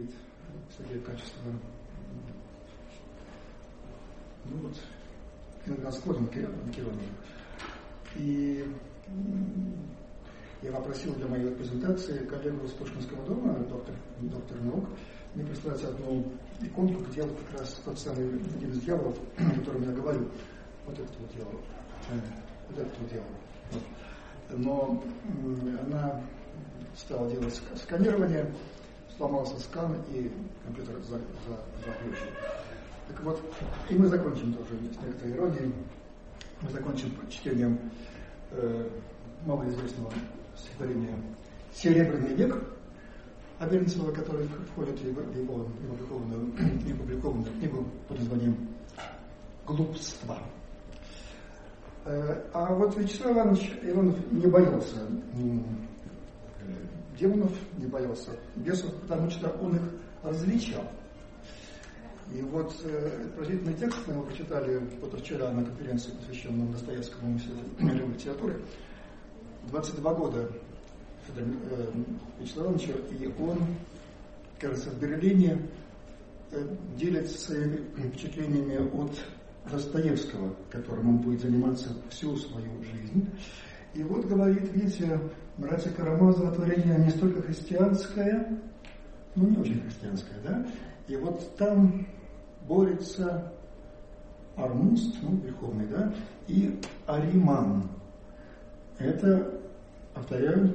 говорит Сергей качество, ну вот, иногда склонен к иронии. И я попросил для моей презентации коллегу из Пушкинского дома, доктор наук, мне прислать одну иконку, где вот как раз тот самый один из дьяволов, о котором я говорю, вот этот вот дьявол, вот этот вот дьявол. Вот. Но она стала делать сканирование, сломался скан, и компьютер заглючил. Так вот, и мы закончим тоже с некоторой иронией. Мы закончим чтением малоизвестного стихотворения «Серебряный век» Абернцева, который входит в его опубликованную книгу под названием «Глупство». А вот Вячеслав Иванович Иванов не боялся демонов, не боялся бесов, потому что он их различал. И вот поразительный текст мы его прочитали вчера на конференции, посвященной Достоевскому музею литературы. 22 года Вячеслава Ивановича, и он, кажется, в Берлине делится своими впечатлениями от Достоевского, которым он будет заниматься всю свою жизнь. И вот говорит, видите, братья Карамазовы творение не столько христианское, ну не очень христианское, да? И вот там борется Армуст, ну, верховный, да, и Ариман. Это, повторяю,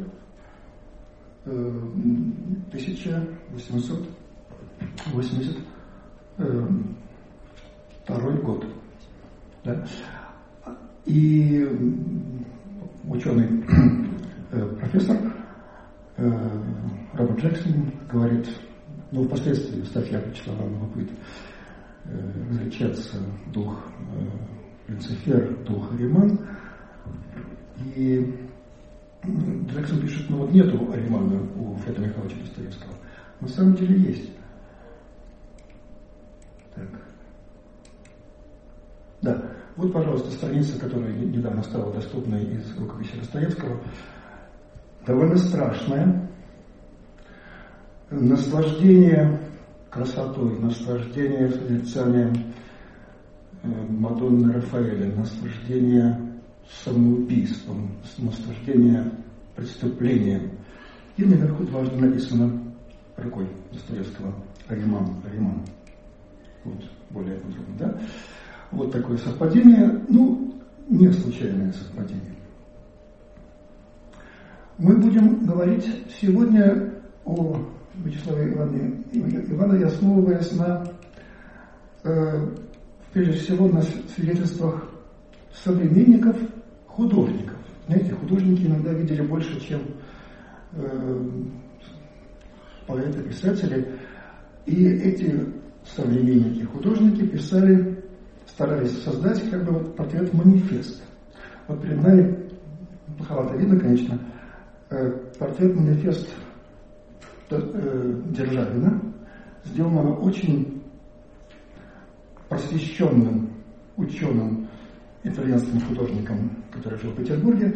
1882 год. Да? И ученый профессор Роберт Джексон говорит, ну, впоследствии статья Вячеслава Иванова будет различаться дух Люцифер, дух Ариман. И Джексон пишет, ну вот нету Аримана у Федора Михайловича Достоевского. На самом деле есть. Так. Да, вот, пожалуйста, страница, которая недавно стала доступной из рукописи Достоевского. Довольно страшная. Наслаждение красотой, наслаждение созерцанием Мадонны Рафаэля, наслаждение самоубийством, наслаждение преступлением. И наверху дважды написано рукой Достоевского Ариман. Вот, более подробно, да? Вот такое совпадение, ну, не случайное совпадение. Мы будем говорить сегодня о Вячеславе Иванове, основываясь на, прежде всего, на свидетельствах современников, художников. Знаете, художники иногда видели больше, чем поэты, писатели. И эти современники, художники старались создать как бы вот портрет-манифест. Вот перед нами, плоховато видно, конечно, портрет-манифест Державина, сделанного очень просвещенным ученым итальянским художником, который жил в Петербурге.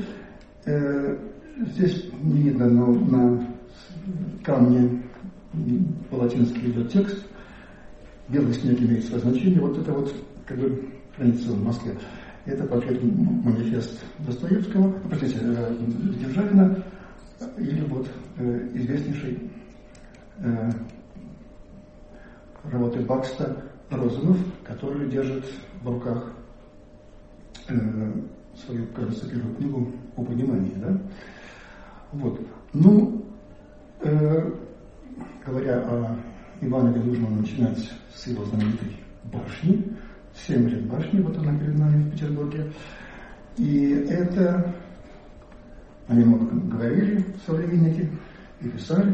Здесь не видно, но на камне по-латински идет текст. Белый снег имеет свое значение. Вот это вот как бы хранится в Москве. Это портрет-манифест Достоевского, простите, Державина, или вот известнейший работы Бакста Розанов, который держит в руках свою, кажется, первую книгу о понимании, да? Вот. Ну, говоря о Иванове, нужно начинать с его знаменитой башни, 7 лет башни, вот она перед нами в Петербурге. И это, они много говорили, современники, и писали.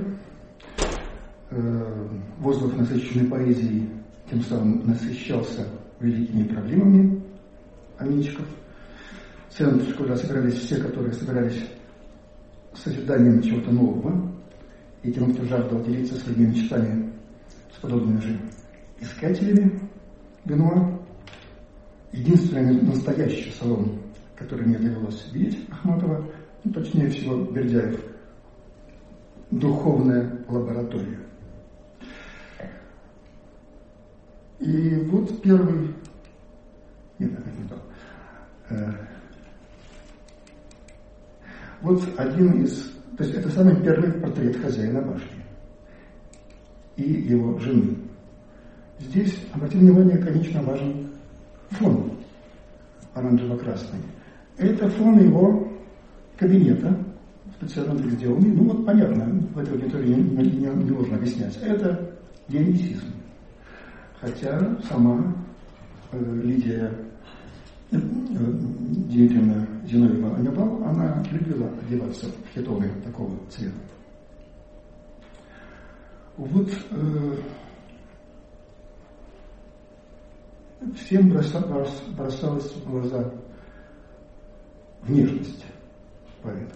Воздух, насыщенный поэзией, тем самым насыщался великими проблемами Аминчиков. Центр, куда собирались все, которые собирались с ожиданием чего-то нового, и тем, кто жаждал делиться своими мечтами с подобными же искателями Бенуа. Единственный настоящий салон, который мне довелось видеть, Ахматова, ну, точнее всего, Бердяев, духовная лаборатория. И вот первый... Нет, опять не то. Вот один из... То есть это самый первый портрет хозяина башни и его жены. Здесь, обратите внимание, конечно, важен фон оранжево-красный. Это фон его кабинета, специально сделанный. Ну вот понятно, в этой аудитории не нужно объяснять. Это ленинизм. Хотя сама Лидия Дмитриевна Зиновьева-Анибал, она любила одеваться в хитоны такого цвета. Вот всем бросалась в глаза внешность поэта.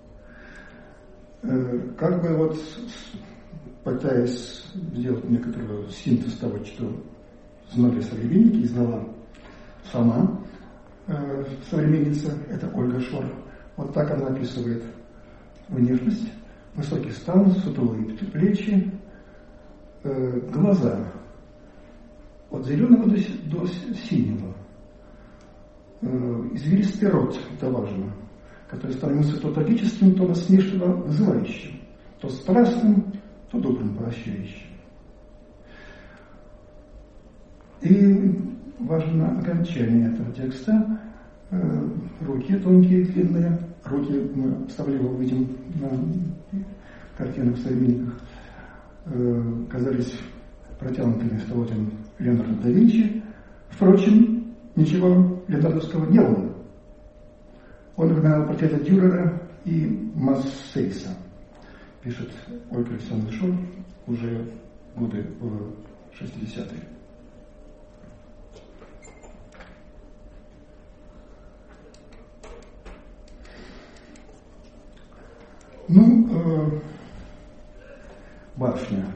Как бы вот пытаясь сделать некоторый синтез того, что знали современники и знала сама современница, это Ольга Шор. Вот так она описывает внешность. Высокий стан, сутулые плечи, глаза от зеленого до синего, извилистый рот, это важно, который становится то трагическим, то насмешливо вызывающим, то страстным, то добрым, прощающим. И важно окончание этого текста. Руки тонкие, длинные. Руки мы с тобой увидим на картинах современниках. Казались протянутыми в того Леонардо да Винчи. Впрочем, ничего леонардовского не было. Он напоминал портреты Дюрера и Массейса, пишет Ольга Александровна Шор уже годы 60-е. Башня.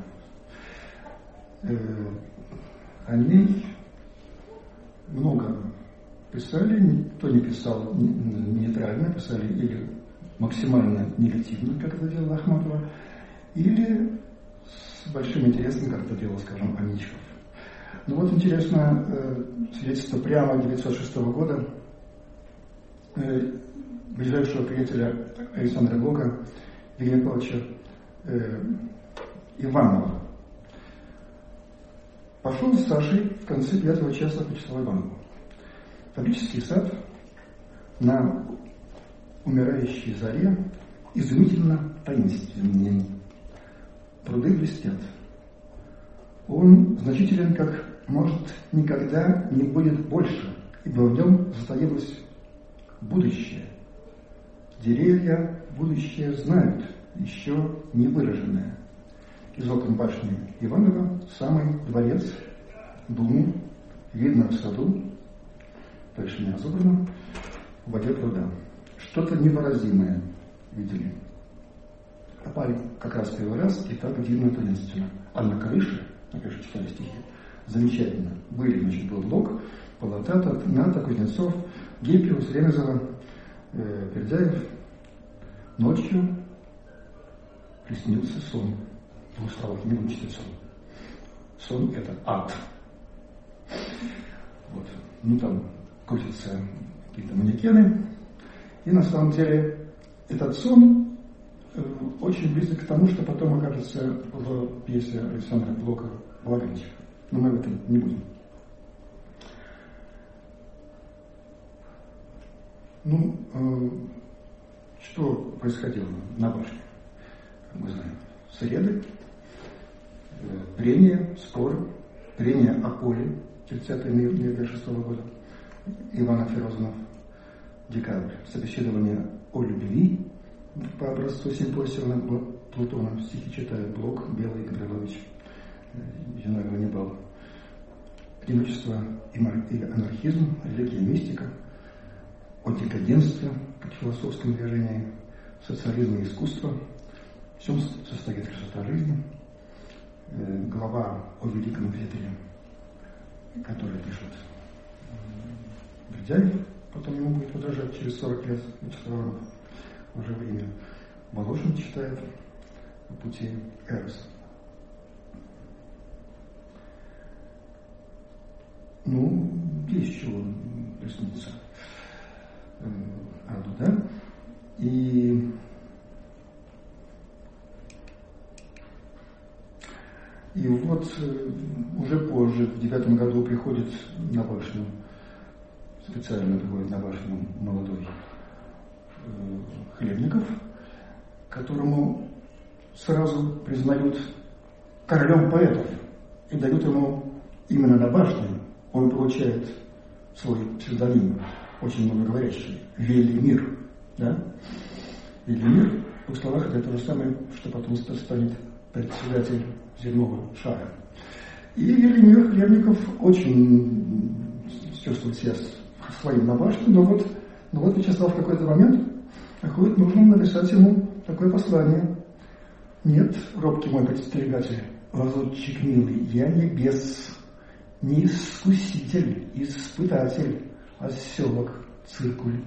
О ней много писали, никто не писал нейтрально, писали или максимально негативно, как это делала Ахматова, или с большим интересом, как это делал, скажем, Аничков. Ну вот интересно свидетельство прямо 1906 года ближайшего приятеля Александра Блока, Евгения Павловича Иванова. Пошел с Сашей в конце 5 часа по часовой Иванову. Фабрический сад на умирающей заре изумительно таинственен. Пруды блестят. Он значителен, как, может, никогда не будет больше, ибо в нем затаилось будущее. Деревья будущее знают, еще не выраженное. Из окон башни Иванова самый дворец, Думу, видно в саду, дальше не разобрано, в воде пруда. Что-то невыразимое видели. Попали как раз первый раз, и так дивно таинственно. А на крыше читали стихи, замечательно. Были, значит, был Блок, Полотата, Ната, Кузнецов, Гиппиус, Ремезова, Пердяев. Ночью приснился сон. В двух словах не будем читать сон. Сон – это ад. Вот. Ну, там крутятся какие-то манекены. И на самом деле этот сон очень близок к тому, что потом окажется в пьесе Александра Блока «Балаганчик». Но мы в этом не будем. Что происходило на башне? Как мы знаем, среды, прения, споры, прения о поле, 30 ноября 6 года, Иванов и Розанов, декабрь, собеседование о любви по образцу симпосиума Платона, стихи читает Блок, Белый, Гаврилович, Зиновьева Анибал, одиночество и анархизм, религия, мистика, о декаденстве как философском движении, социализм и искусство, в чем состоит красота жизни, глава о великом инквизиторе, который пишет Бердяев, потом ему будет подражать через 40 лет Вячеслав уже время. Волошин читает о пути Эроса. Ну, есть чего присниться. Аду, да? И вот уже позже, в 9 году, приходит на башню, специально приходит на башню молодой Хлебников, которому сразу признают королем поэтов и дают ему именно на башню. Он получает свой псевдоним, очень многоговорящий, Велимир. Да? Велимир, в двух словах, это то же самое, что потом станет председатель земного шара. И Велимир Хлебников очень чувствует себя своим на башне, но вот Вячеслав в какой-то момент находит нужным написать ему такое послание. Нет, робкий мой подстерегатель, лазутчик милый, я не искуситель, испытатель, а селок циркуль.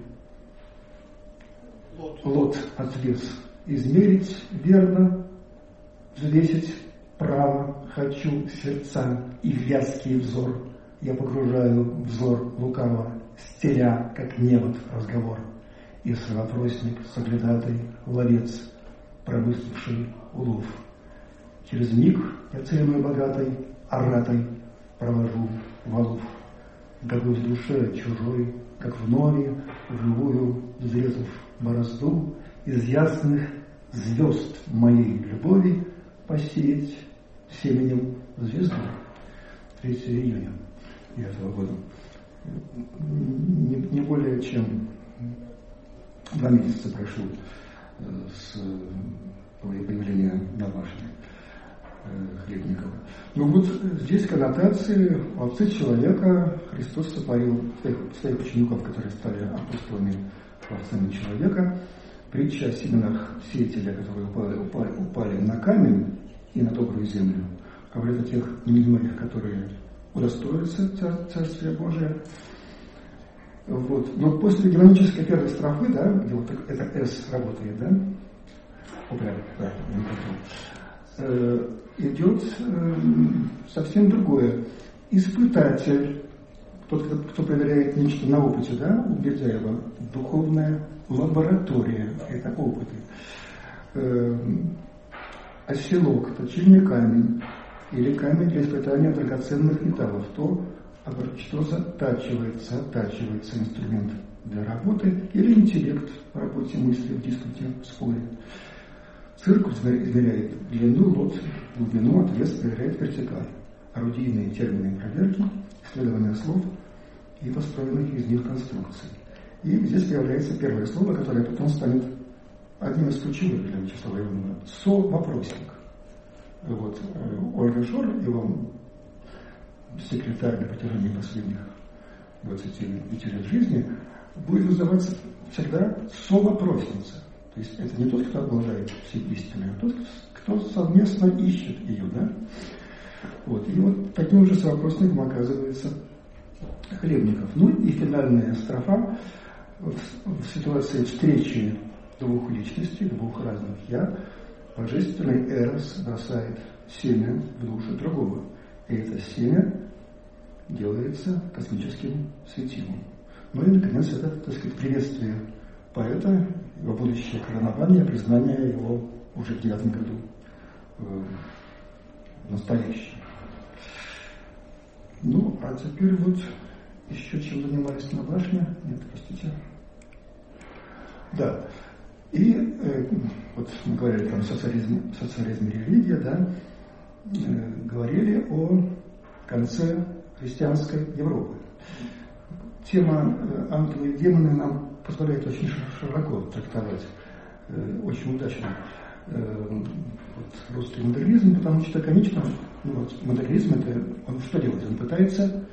Лот отвес. Измерить верно, взвесить право хочу сердца и вязкий взор. Я погружаю взор лукаво, стеря, как невод, разговор. Если вопросник, соглядатый, ловец, промысливший улов. Через миг я целью богатой, оратой провожу валов. Догу в душе чужой, как вновь в живую взрезав борозду, из ясных звезд моей любови посеять семенем звезду. 3 июня этого года. Не более чем 2 месяца прошло с появления на башне Хлебникова. Ну вот здесь коннотации отцы человека Христос сотворил своих учеников, которые стали апостолами отцами человека. Притча о семенах сеятеля, которые упали на камень и на добрую землю, говорит о тех немногих, которые удостоятся Царствия Божия. Вот. Но после динамической первой строфы, да, где вот это «С» работает, да, идет совсем другое. Испытатель, тот, кто проверяет нечто на опыте, да, у Бердяева, духовная лаборатория, это опыты. Оселок, точильный камень или камень для испытания драгоценных металлов, то, что затачивается инструмент для работы, или интеллект в работе мысли, в диспуте, в споре. Циркуль измеряет длину лот, глубину, отвес проверяет вертикаль. Орудийные термины проверки, исследование слов и построенных из них конструкций. И здесь появляется первое слово, которое потом станет одним из ключевых для Вячеслава Иванова. Со-вопросник. Вот. Ольга Шор, его секретарь на протяжении последних 25 лет жизни, будет называться всегда со-вопросница. То есть это не тот, кто обладает всей истиной, а тот, кто совместно ищет ее, да? Вот. И вот таким же совопросником оказывается Хлебников. Ну и финальная строфа в ситуации встречи двух личностей, двух разных «я», божественный Эрос бросает семя в душу другого. И это семя делается космическим светилом. Ну и, наконец, это, так сказать, приветствие поэта, его будущее коронование, признание его уже в 9 году настоящее. Ну, а теперь вот еще чем занимались на башне. Нет, простите. Да. И вот мы говорили там социализм и религия, да, говорили о конце христианской Европы. Тема ангелы и демоны нам позволяет очень широко трактовать, очень удачно русский модернизм, потому что, конечно, модернизм это он что делает? Он пытается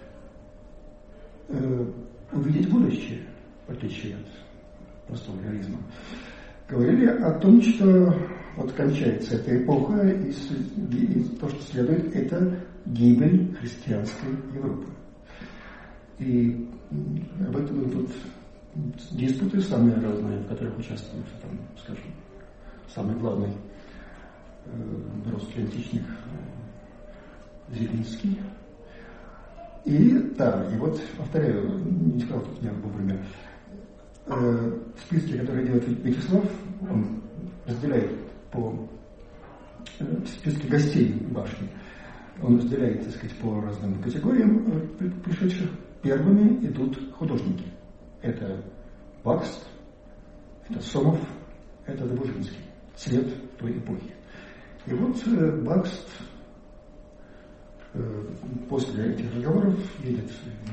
увидеть будущее, в отличие от простого реализма. Говорили о том, что вот кончается эта эпоха, и то, что следует, это гибель христианской Европы. И об этом идут диспуты самые разные, в которых участвуют, там, скажем, самый главный русский античник Зелинский. И вот повторяю, не сказал тут не вовремя, списки, которые делает Вячеслав, он разделяет по списке гостей башни, он разделяет, так сказать, по разным категориям пришедших. Первыми идут художники. Это Бакст, это Сомов, это Добужинский. Цвет той эпохи. И вот Бакст после этих разговоров едет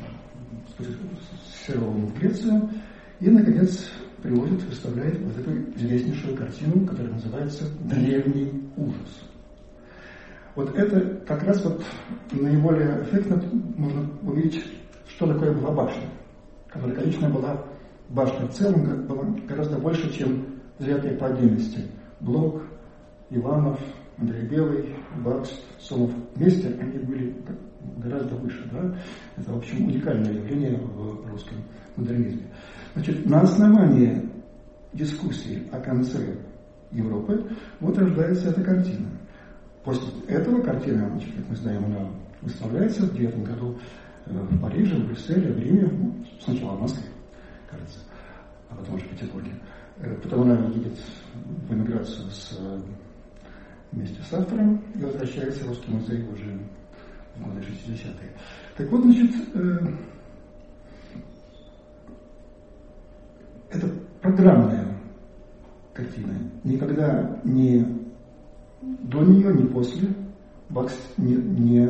с Серовым в Грецию и, наконец, приводит, выставляет вот эту известнейшую картину, которая называется «Древний ужас». Вот это как раз вот наиболее эффектно можно увидеть, что такое была башня, которая, конечно, была башня в целом, была гораздо больше, чем взятые по отдельности. Блок, Иванов, Андрей Белый, Бакст, Сомов. Вместе они были гораздо выше. Да? Это, в общем, уникальное явление в русском модернизме. Значит, на основании дискуссии о конце Европы вот рождается эта картина. После этого картина, значит, как мы знаем, она выставляется в 1909 году в Париже, в Брюсселе, в Риме, сначала в Москве, кажется, а потом уже в Петербурге. Потом она едет в эмиграцию вместе с автором и возвращается в Русский музей уже в годы 60-е. Так вот, значит, это программная картина. Никогда ни до нее, ни после Бакст не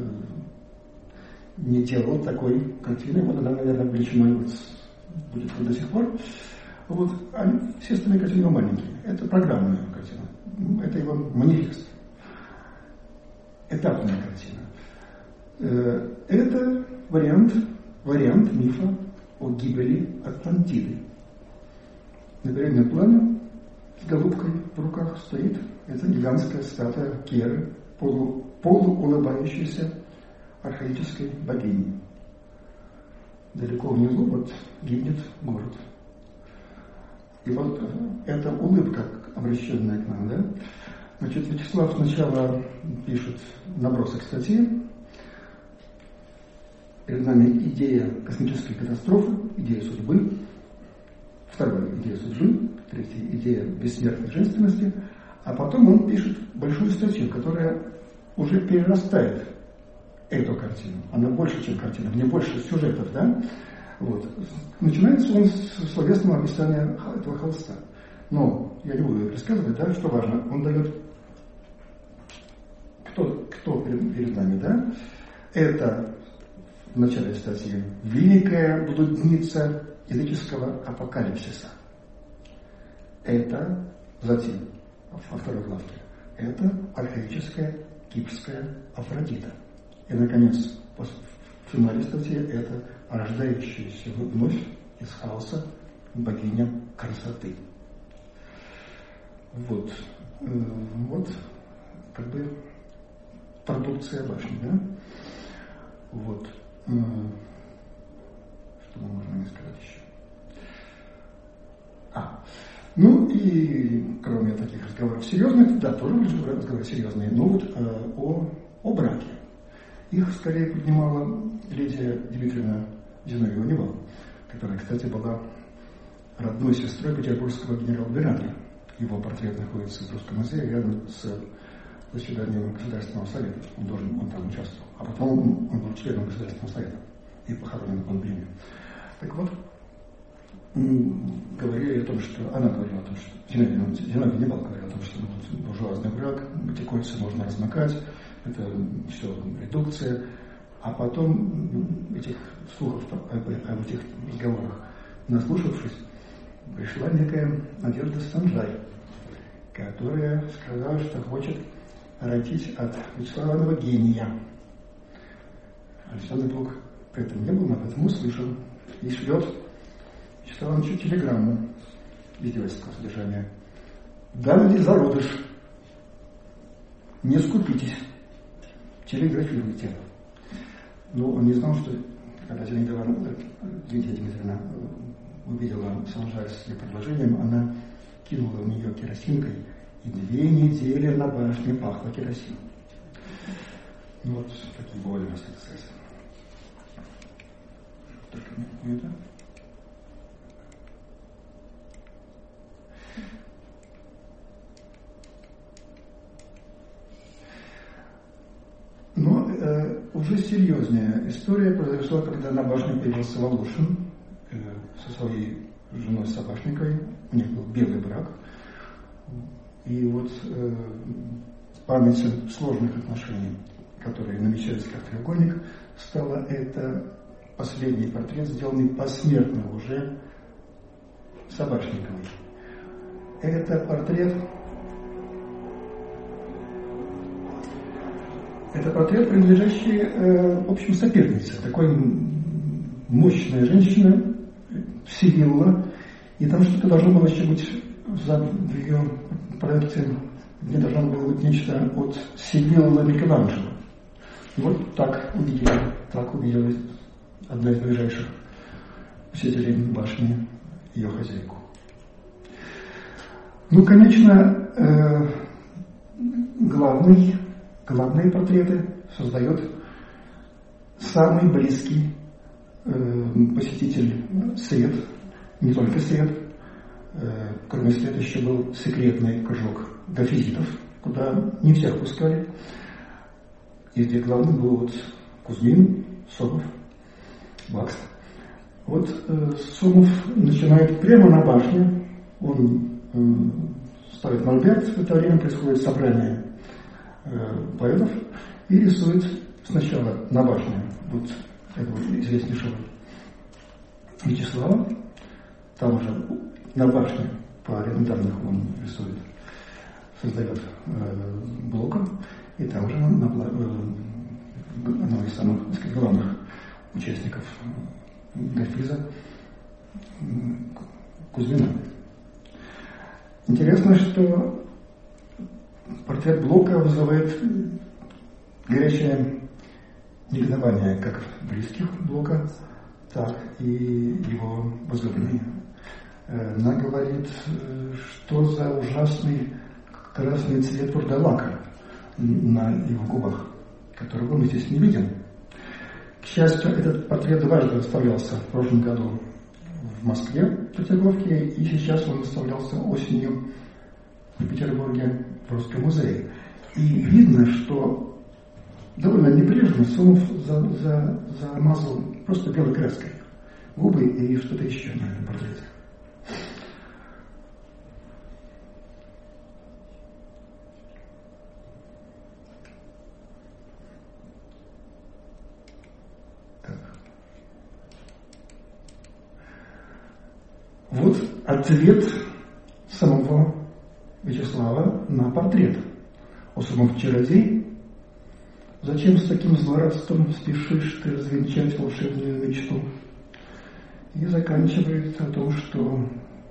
делал такой картины. Вот она, наверное, величиной будет до сих пор. Вот, все остальные картины маленькие. Это программная картина. Это его манифест. Этапная картина. Это вариант мифа о гибели Атлантиды. На переднем плане с голубкой в руках стоит эта гигантская статуя Керы, полуулыбающейся архаической богини. Далеко внизу вот гибнет город. И вот эта улыбка, обращенная к нам, да? Значит, Вячеслав сначала пишет набросок статьи. Перед нами идея космической катастрофы, идея судьбы. Вторая идея судьбы. Третья идея бессмертной женственности. А потом он пишет большую статью, которая уже перерастает эту картину. Она больше, чем картина. В ней больше сюжетов, да? Вот. Начинается он с словесного описания этого холста. Но я не буду рассказывать, да, что важно. Он дает, кто перед нами, да? Это в начале статьи великая блудница языческого апокалипсиса. Это затем, во второй главке, это архаическая кипрская Афродита. И, наконец, в финале статьи это рождающаяся вновь из хаоса богиня красоты. Вот как бы продукция башни, да? Вот. Что мы можем сказать еще? Ну и кроме таких разговоров серьезных, да, тоже разговоры серьезные, но вот о браке. Их скорее поднимала Лидия Дмитриевна Зиновьева, которая, кстати, была родной сестрой петербургского генерал-губернатора. Его портрет находится в Русском музее рядом с заседанием Государственного совета. Он там участвовал. А потом он был членом Государственного совета и похоронен в Лондоне. Так вот, говорили о том, что она говорила о том, что Зиновий Генерал говорил о том, что буржуазный брак, эти кольца можно размыкать, это все редукция. А потом этих слухов об этих разговорах наслушавшись, пришла некая Надежда Санжарь, которая сказала, что хочет родить от Вячеславова гения. Александр Блок при этом не был, но об этом услышал и шлет Вячеславу Ивановичу телеграмму издевательского содержания. «Дам ли зародыш? Не скупитесь, телеграфируйте». Но он не знал, что когда Лидия Дмитриевна увидела Санжарь с ее предложением, она кинула в нее керосинкой, и 2 недели на башне пахло керосином. Ну вот такие бывали у нас эксцессы. Только не это. Но уже серьезнее история произошла, когда на башне появился Волошин со своей женой Собашниковой. У них был белый брак. И вот память сложных отношений, которые намечались как треугольник, стало это последний портрет, сделанный посмертно уже Собашниковой. Это портрет, принадлежащий, в общем, сопернице. Такой мощная женщина, Сивилла, и там что-то должно было еще быть в ее проекте, где должно было быть нечто от Сивиллы Микеланджело. И вот так увидела одна из ближайших посетителей башни ее хозяйку. Ну, конечно, главные портреты создает самый близкий посетитель Свет, не только Свет. Кроме Света еще был секретный кружок гафизитов, куда не всех пускали. И где главным был вот Кузьмин, Сомов, Бакс. Вот Сомов начинает прямо на башне, он ставит мольберт, в это время происходит собрание поэтов, и рисует сначала на башне вот этого известнейшего Вячеслава, там уже на башне по рядам данных он рисует, создает Блока, и там же одного из самых, так сказать, главных участников Гафиза Кузьмина. Интересно, что портрет Блока вызывает горячее негодование как близких Блока, так и его возлюбленной. Она говорит, что за ужасный красный цвет вурдалака на его губах, которого мы здесь не видим. К счастью, этот портрет дважды выставлялся в прошлом году в Москве, в Петербурге, и сейчас он выставлялся осенью в Петербурге в Русском музее. И видно, что довольно небрежно Сомов замазал просто белой краской губы и что-то еще на этом портрете. Вот ответ самого Вячеслава на портрет. О, Сомов чародей, зачем с таким злорадством спешишь ты развенчать волшебную мечту? И заканчивает о том, что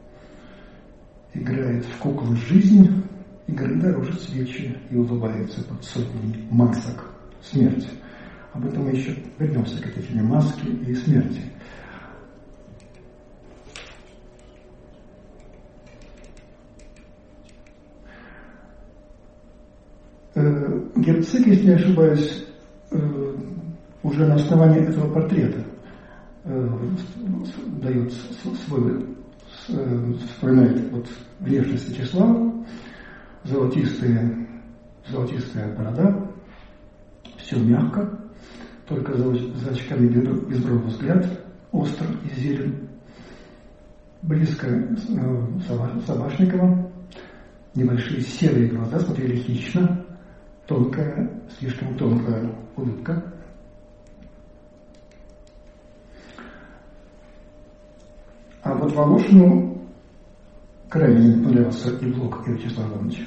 играет в куклу жизнь, игры дороже свечи, и улыбается под сотней масок смерти. Об этом мы еще вернемся к этой теме маски и смерти. Герцик, если не ошибаюсь, уже на основании этого портрета дает вспоминает вот внешность Вячеслава, золотистая борода, все мягко, только за очками безбровый взгляд, остр и зелен, близко Собашникова, небольшие серые глаза смотрели хищно, слишком тонкая улыбка. А вот Волошину крайне не понравился и Блок, и Вячеслав Иванович.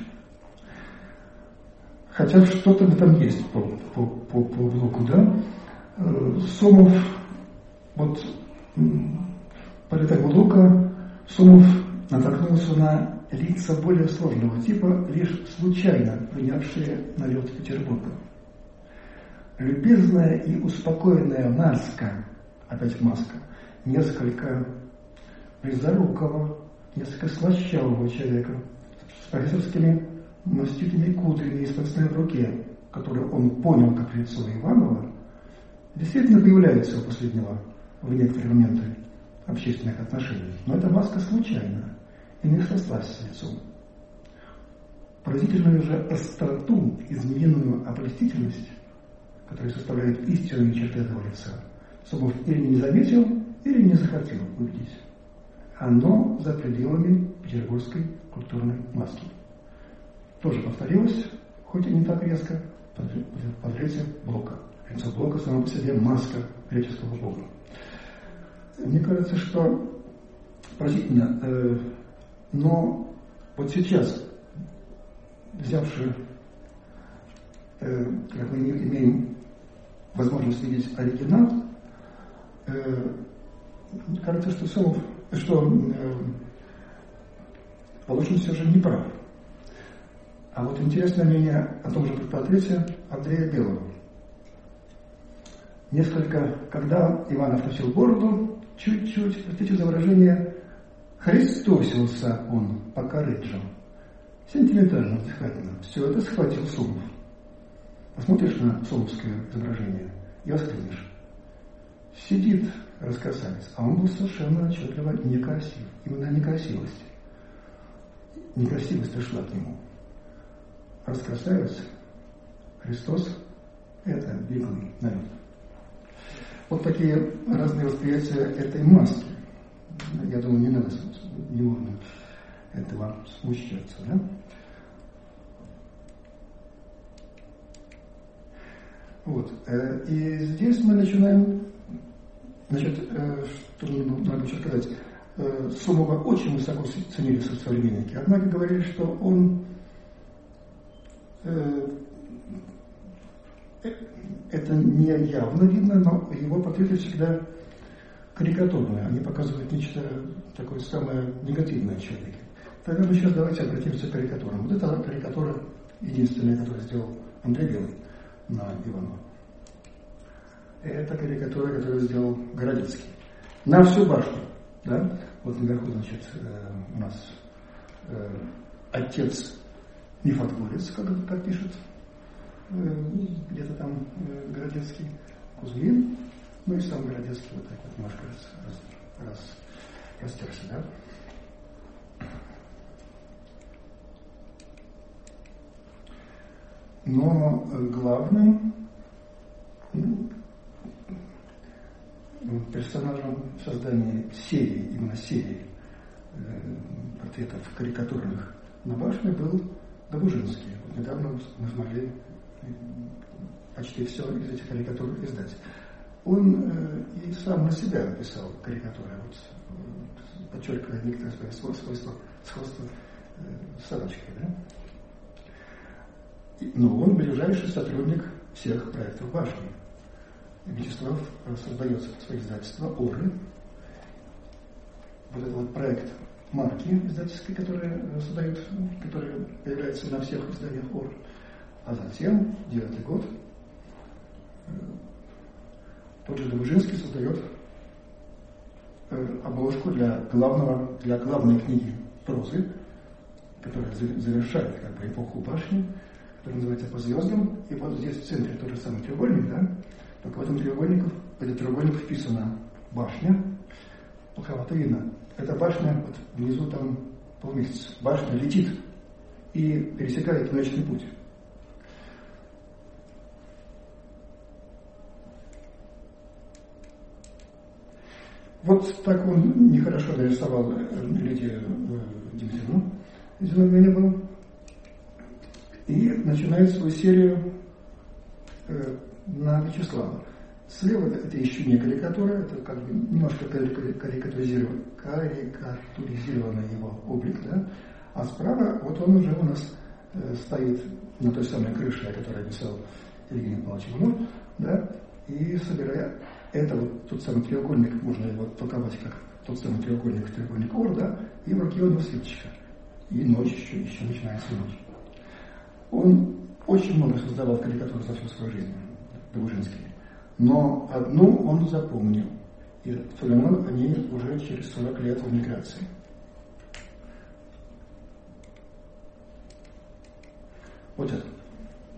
Хотя что-то в этом есть по Блоку, да. Сомов, вот портрет Блока, Сомов натолкнулся на лица более сложного типа, лишь случайно принявшие налет Петербурга. Любезная и успокоенная маска, опять маска, несколько близорукого, несколько слащавого человека с профессорскими маститыми кудрями и спасной в руке, который он понял как лицо Иванова, действительно появляется у последнего в некоторые моменты общественных отношений. Но эта маска случайна и не срослась с лицом. Поразительную же остроту и змеиную обольстительность, которая составляет истинные черты этого лица, Сомов или не заметил, или не захотел увидеть. Оно за пределами петербургской культурной маски. Тоже повторилось, хоть и не так резко, в портрете Блока. Лицо Блока само по себе маска греческого бога. Мне кажется, что поразительно, но вот сейчас, взявши, как мы имеем возможность видеть оригинал, кажется, что Сомов, Волошин все же не прав. А вот интересное мнение о том же портрете Андрея Белого. Когда Иванов носил бороду, чуть-чуть, простите за выражение, христосился он по корыджам. Сентиментально, дыхательно. Все это схватил Сомов. Посмотришь на сомовское изображение и воскликнешь. Сидит раскрасавец, а он был совершенно отчетливо некрасив. Именно некрасивость. Некрасивость пришла к нему. Раскрасавец, Христос – это беглый народ. Вот такие разные восприятия этой маски. Я думаю, не нужно этого смущаться, да? Вот. И здесь мы начинаем, что надо еще сказать, Сомова очень высоко ценили современники. Однако говорили, что он это не явно видно, но его портреты всегда карикатурные. Они показывают нечто такое самое негативное в человеке. Тогда мы сейчас давайте обратимся к карикатурам. Вот эта карикатура единственная, которую сделал Андрей Белый на Иванова. Это карикатура, которую сделал Городецкий. На всю башню. Да? Вот наверху, значит, у нас отец мифотворец, как пишет где-то там Городецкий, Кузьмин, ну и сам Городецкий вот так вот немножко растерся, да? Но главным персонажем в создании серии, именно серии портретов карикатурных на башне был Добужинский. Вот недавно мы смогли почти все из этих карикатур издать. Он и сам на себя писал карикатуры, вот, подчеркивая некоторые свои свойства, сходство с Сорочкой. Да? Но он ближайший сотрудник всех проектов башни. Вячеслав создает свои издательства «Оры». Вот этот вот проект марки издательской, которые появляются на всех изданиях «Ор». А затем, 9-й год, тот же Добужинский создает обложку для главной книги прозы, которая завершает как бы эпоху башни, которая называется «По звездам». И вот здесь в центре тот же самый треугольник, да? Только в этом треугольник вписана башня. Плоховато видно. Эта башня, вот внизу там полумесяц. Башня летит и пересекает Млечный Путь. Вот так он нехорошо нарисовал Лидию Дмитриевну Зиновьеву и начинает свою серию на Вячеслава. Слева это еще не карикатура, это как бы немножко карикатуризированный его облик, да? А справа вот он уже у нас стоит на той самой крыше, о которой писал Евгений Павлович Иванов, да? И собирая это вот тот самый треугольник, можно его толковать как тот самый треугольник Ор, да? И в руке у него светочка. И ночь еще начинается ночь. Он очень много создавал карикатур за всю свою жизнь, Добужинский. Но одну он запомнил. И вспоминал о ней уже через 40 лет в эмиграции. Вот это.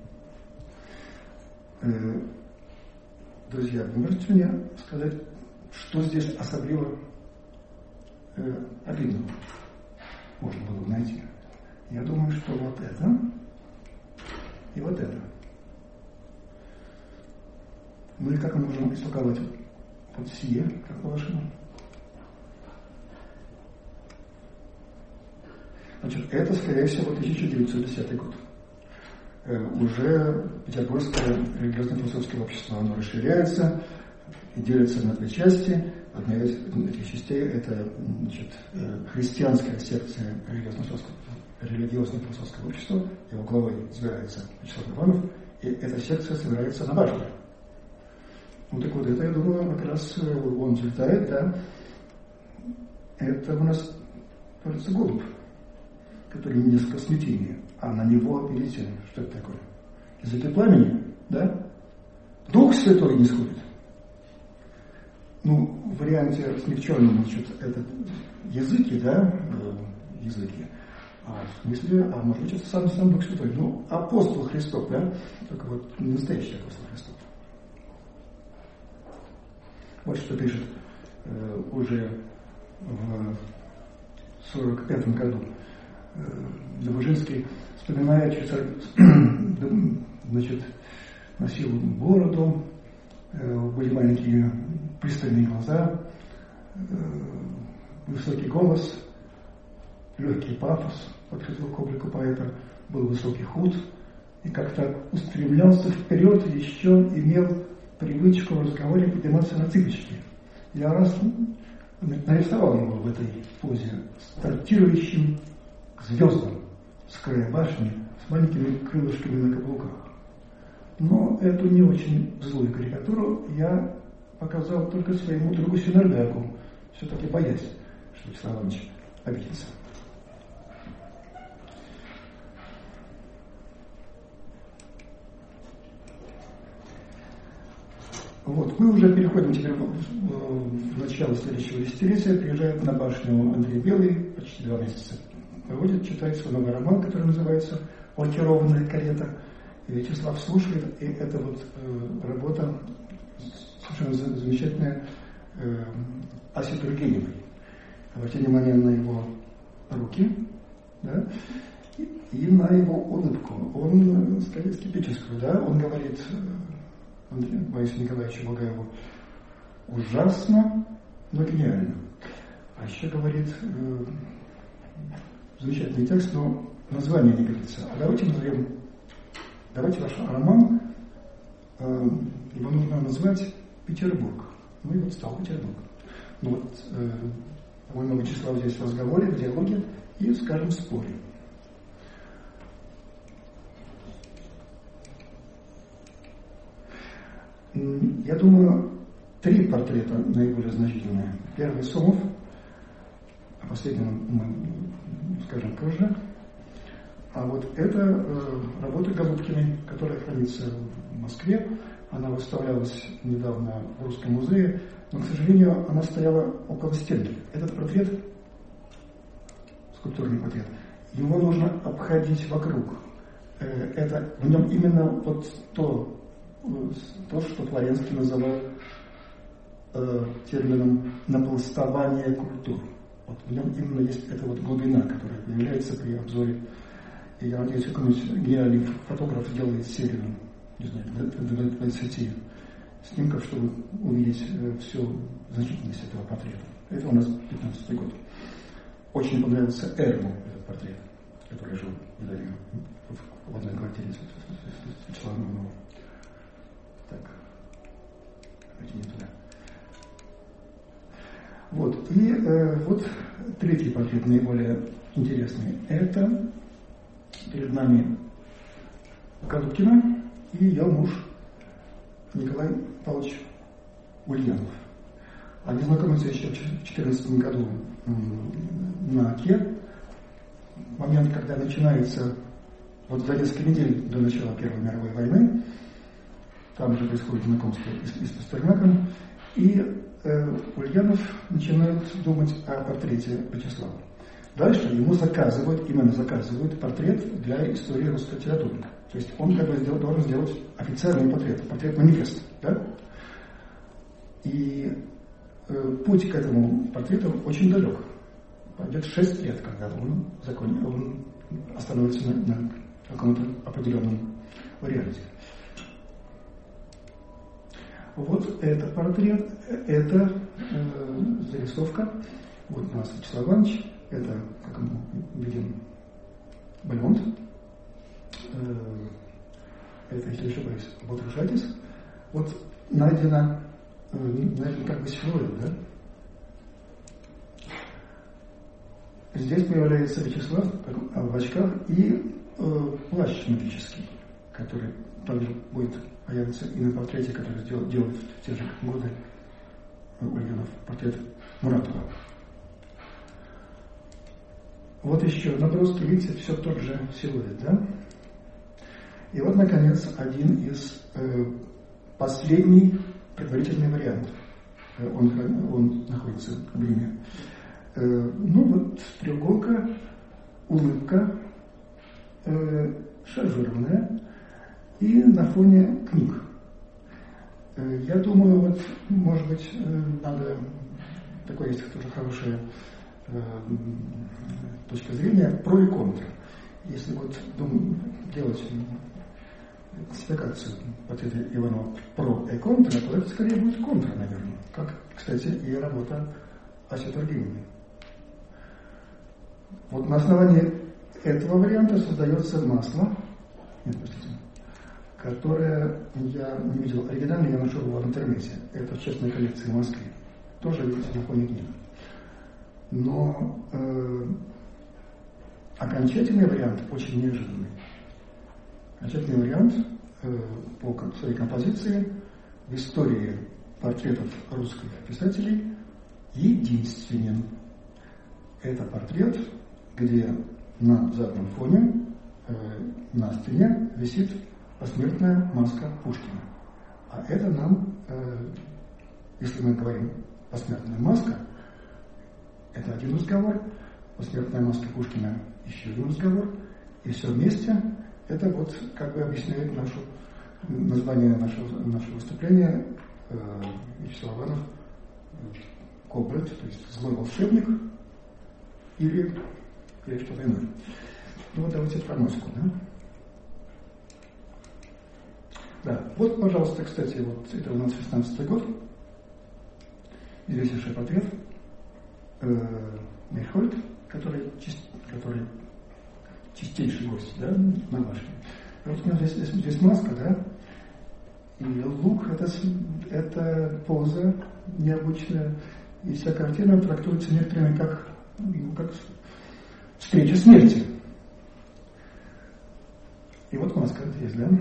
Друзья, вы можете мне сказать, что здесь особливо обидного можно было бы найти? Я думаю, что вот это и вот это. Ну и как мы можем истолковать вот сие, как по-вашему? Значит, это, скорее всего, 1910 год. Уже Петербургское религиозно-философское общество, оно расширяется и делится на две части. Одна из этих частей – это, значит, христианская секция религиозно-философского общества. Его главой избирается Вячеслав Иванов, и эта секция собирается на башне. Ну так вот, это, я думаю, как раз он взлетает, да. Это у нас, кажется, голубь, который несколько смятение, а на него перейти. Что это такое? Языки пламени, да? Дух Святой не сходит. Ну, в варианте смягченном, значит, это языки, да, языки. А в смысле, может быть, это сам Дух Святой. Ну, апостол Христов, да? Только вот не настоящий апостол Христов. Вот что пишет уже в 1945 году Добужинский, вспоминая, значит, носил бороду, были маленькие пристальные глаза, высокий голос, легкий пафос подходил к облику поэта, был высокий худ и как-то устремлялся вперед, еще имел привычку в разговоре подниматься на цыпочки. Я раз нарисовал его в этой позе, стартирующим к звездам с края башни с маленькими крылышками на каблуках. Но эту не очень злую карикатуру я показал только своему другу Синергагу, все-таки боясь, что Вячеслав Иванович обидится. Вот, мы уже переходим теперь в начало следующего десятилетия. Приезжает на башню Андрей Белый, почти 2 месяца проводит, читает свой новый роман, который называется «Лакированная карета». И Вячеслав слушает, и это вот работа совершенно замечательная Аси Тургеневой. Обратите внимание на его руки, да, и на его улыбку. Он, скорее, скептическую, да, он говорит Борису Николаевичу Багаеву: ужасно, но гениально. А еще говорит замечательный текст, но название не говорится. А давайте ваш роман, его нужно назвать «Петербург». Ну и вот стал «Петербург». Ну вот, по-моему, Вячеслав здесь в разговоре, в диалоге и, скажем, в споре. Я думаю, 3 портрета наиболее значительные. Первый — Сомов, о последнем мы скажем позже. А вот это работа Голубкиной, которая хранится в Москве. Она выставлялась недавно в Русском музее, но, к сожалению, она стояла около стенки. Этот портрет, скульптурный портрет, его нужно обходить вокруг. Это в нем именно вот то, что Флоренский называл термином «напластование культур». Вот в нем именно есть эта вот глубина, которая появляется при обзоре. И я надеюсь, какой-нибудь гениальный фотограф делает серию, не знаю, 20 снимков, чтобы увидеть всю значительность этого портрета. Это у нас 15-й год. Очень понравился Эрму этот портрет, который жил в одной квартире с Вячеславом Ивановым. Так, давайте не туда. Вот, и вот 3-й портрет, наиболее интересный. Это перед нами Голубкина и ее муж Николай Павлович Ульянов. Они знакомятся еще в 2014 году на Оке. Момент, когда начинается, вот за несколько недель до начала Первой мировой войны, там же происходит знакомство и с Пастернаком, и Ульянов начинает думать о портрете Вячеслава. Дальше ему заказывают портрет для истории русской литературы. То есть он как бы должен сделать официальный портрет манифест. Да? И путь к этому портрету очень далек. Пройдет 6 лет, когда он остановится на каком-то определенном варианте. Вот этот портрет, это зарисовка. Вот у нас Вячеслав Иванович, это, как мы видим, Бальмонт. Это, если не ошибаюсь, Балтрушайтис. Вот найдено как бы силуэт, да? Здесь появляется Вячеслав в очках и плащ магический, который также будет появиться и на портрете, который делает в те же годы Ульянов, портрет Муратова. Вот еще наброски, видите, все тот же силуэт, да? И вот, наконец, один из последний предварительный вариант. Он находится в Риме. Ну вот треуголка, улыбка, шаржированная и на фоне книг. Я думаю, вот, может быть, надо, такое есть тоже хорошая точка зрения, про и контра. Если вот делать классификацию портрета Иванова про и контра, то это скорее будет контра, наверное. Как, кстати, и работа Аси Тургеневой. Вот на основании этого варианта создается масло, которое я не видел оригинально, я нашел его в интернете. Это в частной коллекции в Москве. Тоже видите на фоне книг. Но окончательный вариант очень неожиданный. Окончательный вариант по своей композиции в истории портретов русских писателей единственен. Это портрет, где на заднем фоне на стене висит посмертная маска Пушкина. А это нам, если мы говорим посмертная маска, это один разговор, посмертная маска Пушкина еще один разговор, и все вместе это вот как бы объясняет название нашего выступления Вячеслав Иванов Кобальт, то есть злой волшебник или что-то иное. Ну вот давайте про маску, да? Да, вот, пожалуйста, кстати, вот это у нас 16-й год, известнейший портрет Мейхольд, который чистейший гость, да, на башне. Вот у нас здесь маска, да, и лук это поза необычная, и вся картина трактуется некоторыми как встреча смерти. И вот маска здесь, да.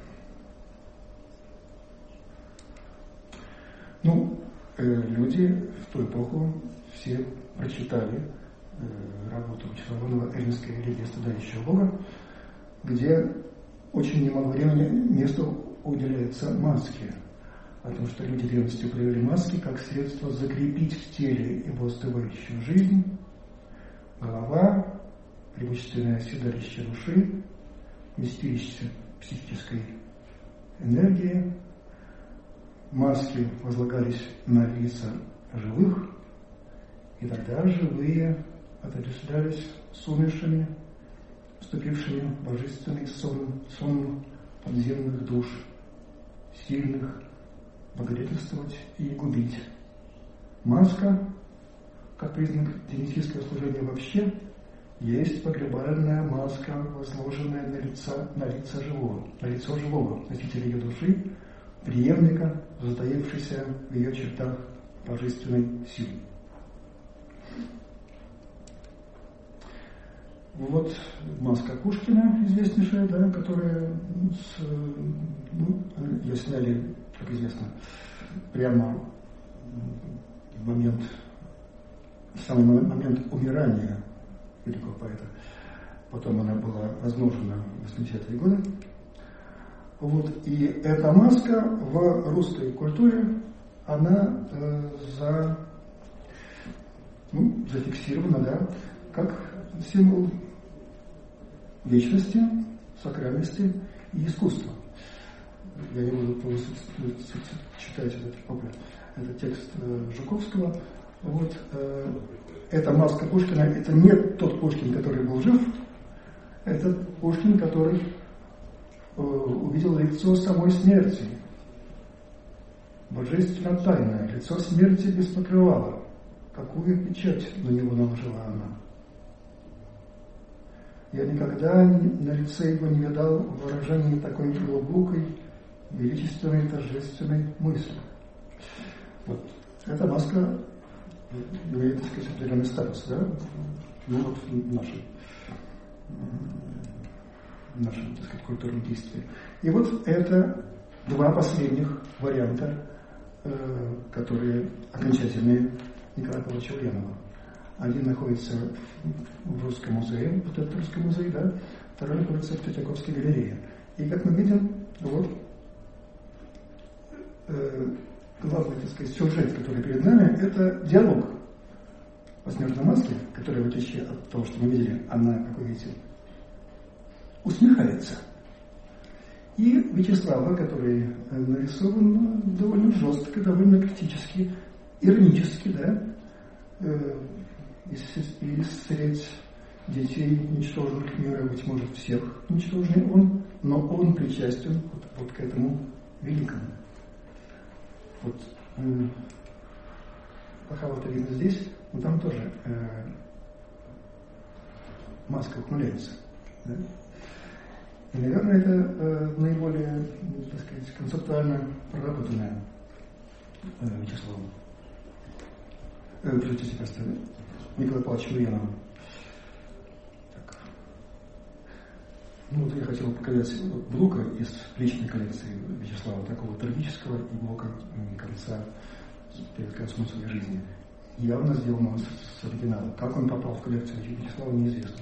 Ну, люди в ту эпоху все прочитали работу Вячеслава Иванова «Эллинская религия страдающего Бога», где очень немало времени места уделяется маске, потому что люди древности употребляли маски как средство закрепить в теле его остывающую жизнь, голова, преимущественное седалище души, вместилище психической энергии. Маски возлагались на лица живых, и тогда живые отождествлялись с умершими, вступившими в божественный сон подземных душ, сильных благодетельствовать и губить. Маска, как признак дионисийского служения вообще, есть погребальная маска, возложенная на лицо живого, носителя ее души, преемника, затаившийся в ее чертах божественной силы. Вот маска Пушкина, известнейшая, да, которая ее сняли, как известно, прямо в самый момент умирания великого поэта. Потом она была размножена в 80-е годы. Вот. И эта маска в русской культуре, она зафиксирована, да, как символ вечности, сакральности и искусства. я не буду полностью читать этот текст Жуковского. Вот, эта маска Пушкина, это не тот Пушкин, который был жив, это Пушкин, который увидел лицо самой смерти. Божественно тайное, лицо смерти без покрывала. Какую печать на него наложила она? Я никогда на лице его не видал выражения такой глубокой, величественной, торжественной мысли. Вот эта маска имеет, так сказать, определенный статус, да? Ну вот в нашем, так сказать, культурном действии. И вот это два последних варианта, которые окончательные Николая Павловича Ульянова. Один находится в Русском музее, вот этот Русский музей, да, второй находится в Третьяковской галерее. И как мы видим, вот главный, так сказать, сюжет, который перед нами, это диалог о снежной маске, которая, в отличие от того, что мы видели, она, как вы видите, усмехается. И Вячеслава, который нарисован довольно жестко, довольно критически, иронически, да, и средь детей, ничтожных мира, быть может, всех ничтожнее он, но он причастен вот к этому великому. Вот, пока вот видно здесь, но там тоже маска ухмыляется. Да? И, наверное, это наиболее, так сказать, концептуально проработанная Вячеславом. Простите, Николая Павловича Ульянова. Так. Ну вот я хотел показать блока из личной коллекции Вячеслава, такого трагического и блока конца, перед концом своей жизни. Явно сделанного с оригинала. Как он попал в коллекцию Вячеслава, неизвестно.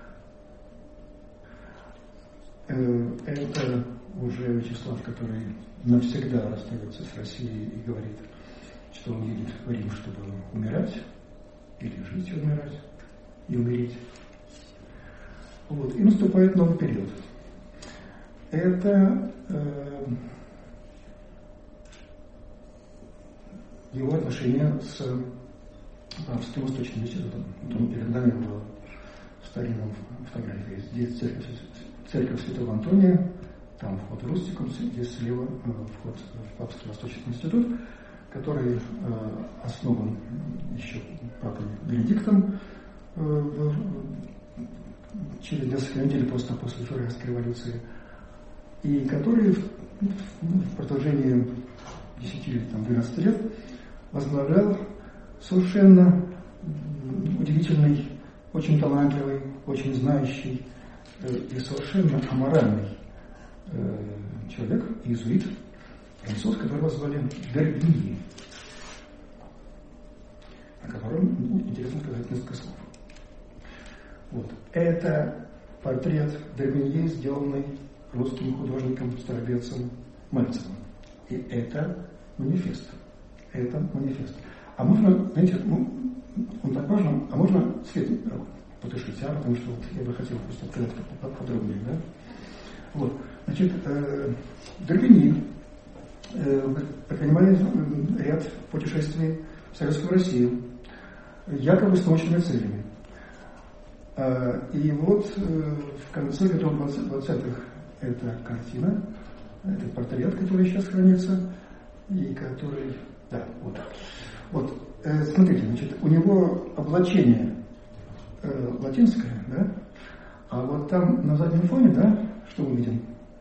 Это уже Вячеслав, который навсегда расстается с Россией и говорит, что он едет в Рим, чтобы умирать, или жить и умирать, и умереть. Вот. И наступает новый период. Это его отношения с Павловским Восточным институтом. Вот перед нами была старинная фотография. Здесь церковь Святого Антония, там вход в Рустикум, здесь слева вход в Папский Восточный институт, который основан еще папой Бенедиктом через несколько недель после Февральской революции, и который в продолжении 10 или 12 лет возглавлял совершенно удивительный, очень талантливый, очень знающий и совершенно аморальный человек, иезуит, француз, которого звали Д'Арбиньи, о котором интересно сказать несколько слов. Вот. Это портрет Д'Арбиньи, сделанный русским художником, старобрядцем Мальцевым. И это манифест. Это манифест. А можно, знаете, он так важен, а можно свет потушить, потому что вот я бы хотел просто сказать подробнее, да? Вот. Значит, Д'Арбиньи предпринимает ряд путешествий в Советскую Россию, якобы с научными целями. И вот в конце годов 20-х эта картина, этот портрет, который сейчас хранится, и который... Да, вот. Вот, смотрите, значит, у него облачение латинское, да? А вот там на заднем фоне, да, что мы видим?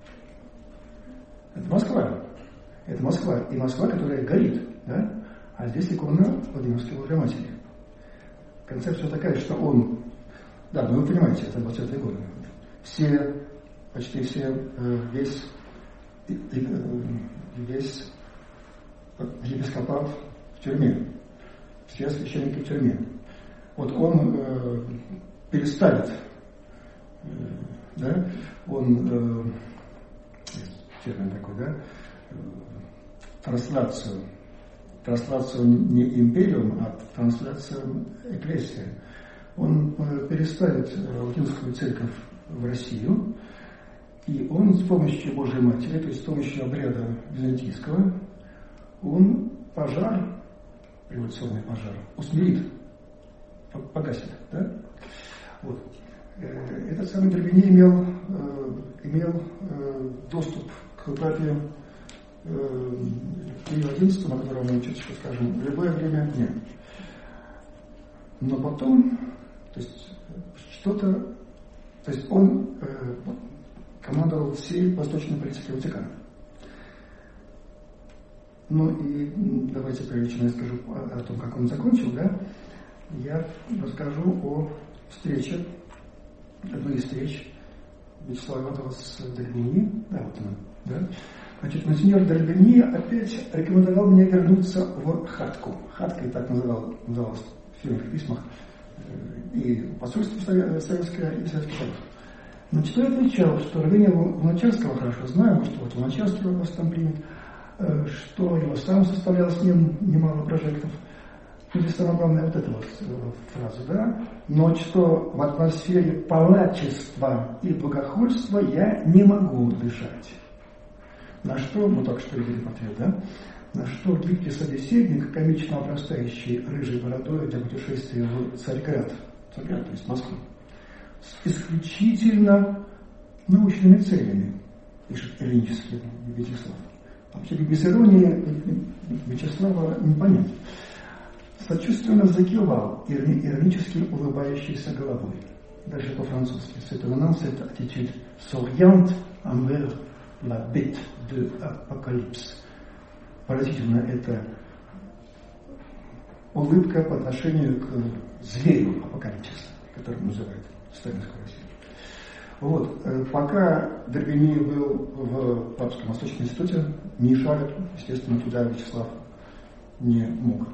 Это Москва. Это Москва. И Москва, которая горит, да? А здесь икона Владимирской Богоматери. Концепция такая, что он... Да, ну вы понимаете, это 20-е годы. Все, почти все, весь епископат в тюрьме. Все священники в тюрьме. Вот он переставит, да, он, термин такой, да, трансляцию не империум, а трансляцию экклесия. Он переставит латинскую церковь в Россию И он с помощью Божьей Матери, то есть с помощью обряда византийского, он пожар, революционный пожар, усмирит, погасит. Да? Вот. Этот самый Древини имел доступ к папе Лию XI, о котором мы чуть-чуть скажем, в любое время дня. Но потом, то есть он командовал всей восточной политикой Ватикана. Ну и давайте, прежде чем я скажу о том, как он закончил, да, я расскажу о встрече, одной из встреч Вячеслава Иванова с Д'Альбини. Да, вот она, да. Значит, монсеньор Д'Альбини опять рекомендовал мне вернуться в хатку. Хаткой так называлась в фирменных письмах и посольство советское, и Советский Союз. Значит, я отвечал, что Равения Луначарского хорошо знаю, что вот Луначарский вас там примет, что его сам составлял с ним немало прожектов. И самое главное вот эта вот фраза, да? Но что в атмосфере палачества и богохульства я не могу дышать. На что, мы только что видели портрет, да? На что гибкий собеседник, комично обрастающий рыжей бородой для путешествия в Царьград, то есть Москву, с исключительно научными целями, пишет иронически Вячеслав. Вообще без иронии Вячеслава не понять. Сочувственно закивал иронически улыбающейся головой. Дальше по-французски. C'est étonnant cette attitude souriante envers la bête de Apocalypse. Поразительно эта улыбка по отношению к зверю апокалипсиса, который называют сталинскую Россию. Вот. Пока Д'Альбини был в Папском Восточном институте, ни шага, естественно, туда Вячеслав не мог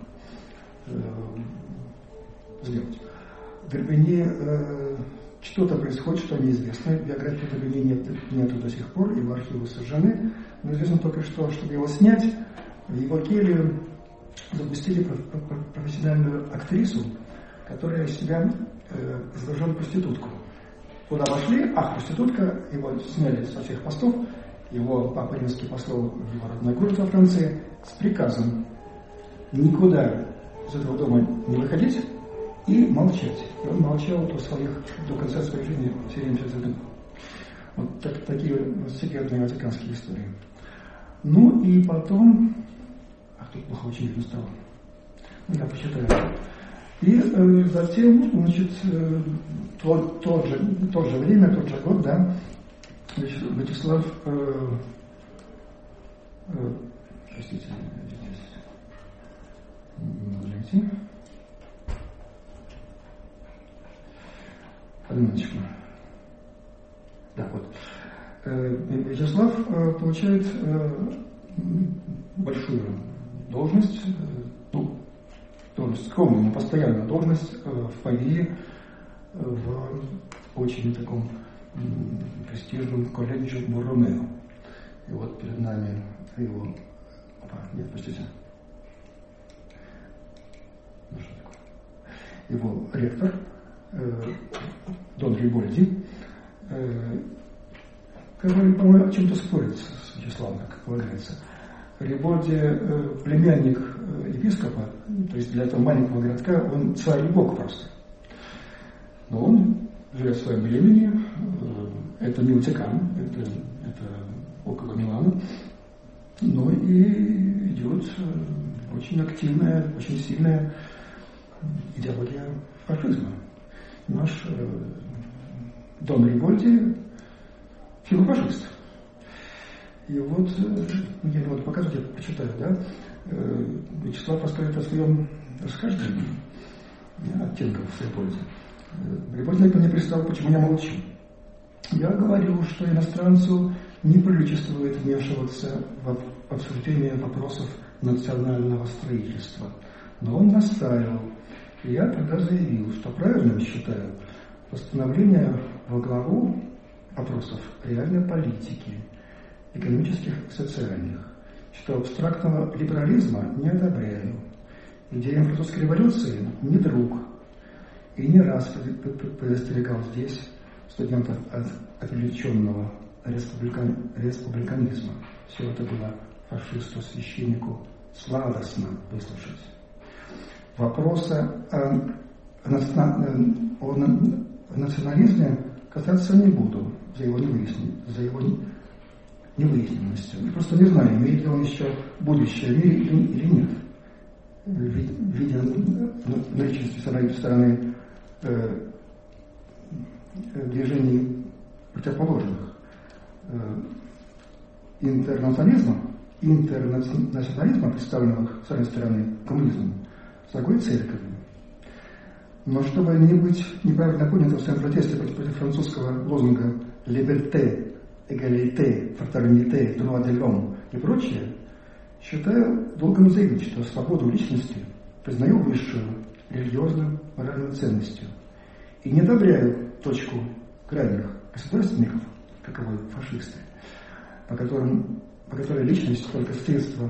сделать. Д'Альбини что-то происходит, что неизвестно. Биографии Д'Альбини нету до сих пор, его архивы сожжены. Но известно только что, чтобы его снять, в его келью запустили профессиональную актрису, которая себя изображала проститутку. Куда вошли, проститутка, его сняли со всех постов, его папа римский послал в его родной город во Франции с приказом никуда из этого дома не выходить и молчать. И он молчал до конца своей жизни все время через это. Вот такие секретные ватиканские истории. Ну и потом... тут плохо очень видно стало. Я почитаю. И затем, значит, то же время, тот же год, да, Вячеслав, простите, здесь не могу найти. Одну минуточку. Да, вот. Вячеслав получает большую должность, скромную, но постоянную должность в Париже, в очень таком престижном колледже Боромео. И вот перед нами его... нет, простите. Ну, что такое? Его ректор, Дон Рибольди, который, по-моему, о чем-то спорит с Вячеславом, как полагается. Рибольди племянник епископа, то есть для этого маленького городка он царь и бог просто. Но он живет в своем времени, это не Ватикан, это около Милана, но и идет очень активная, очень сильная идеология фашизма. Наш Дон Рибольди филофашист. И вот, я не буду показывать, я прочитаю, да, Вячеслав рассказывает о своем расхождении оттенков в своей пользе. Рибольди ко мне пристал, почему я молчу. Я говорю, что иностранцу не приличествует вмешиваться в обсуждение вопросов национального строительства. Но он настаивал, и я тогда заявил, что правильным считаю восстановление во главу вопросов реальной политики, экономических и социальных, что абстрактного либерализма не одобряю, идеям французской революции не друг, и не раз предостерегал здесь студентов от отвлеченного республиканизма. Все это было фашисту, священнику сладостно выслушать. Вопроса о национализме касаться не буду за его невыясненностью. Я просто не знаю, имеет ли он еще будущее в мире или нет. Видя наличие с одной стороны движений противоположных интернационализма, представленных с одной стороны коммунизмом, с другой церковью. Но чтобы не быть неправильно понятым в своем протесте против французского лозунга «Liberté, égalité, fraternité, droit de l'homme» и прочее, считаю долгом заявить, что свободу личности признаю высшую религиозную моральную ценностью и не одобряю точку крайних государственников, каковы фашисты, по которой личность только средство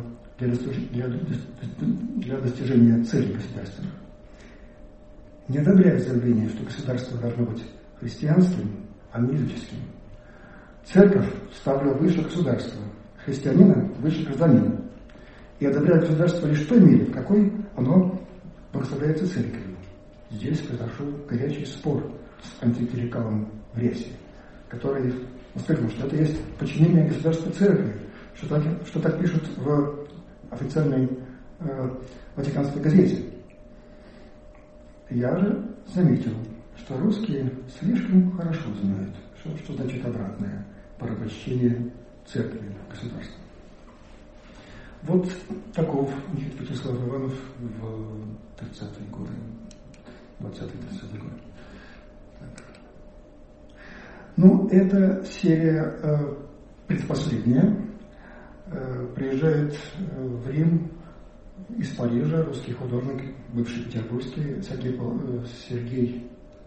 для достижения целей государственных. Не одобряю заявление, что государство должно быть христианским, а не языческим. Церковь ставила выше государства, христианина выше гражданина. И одобряет государство лишь в той мере, в какой оно благословляется церковью. Здесь произошел горячий спор с антиклерикалом в Ресе, который сказал, что это есть подчинение государства церкви, что так пишут в официальной Ватиканской газете. Я же заметил, что русские слишком хорошо знают, что значит обратное порабощение церкви государства. Вот таков Вячеслав Иванов в 30-е годы, 20-30-е годы. Так. Ну, эта серия предпоследняя. Приезжает в Рим из Парижа русский художник, бывший петербургский, Сергей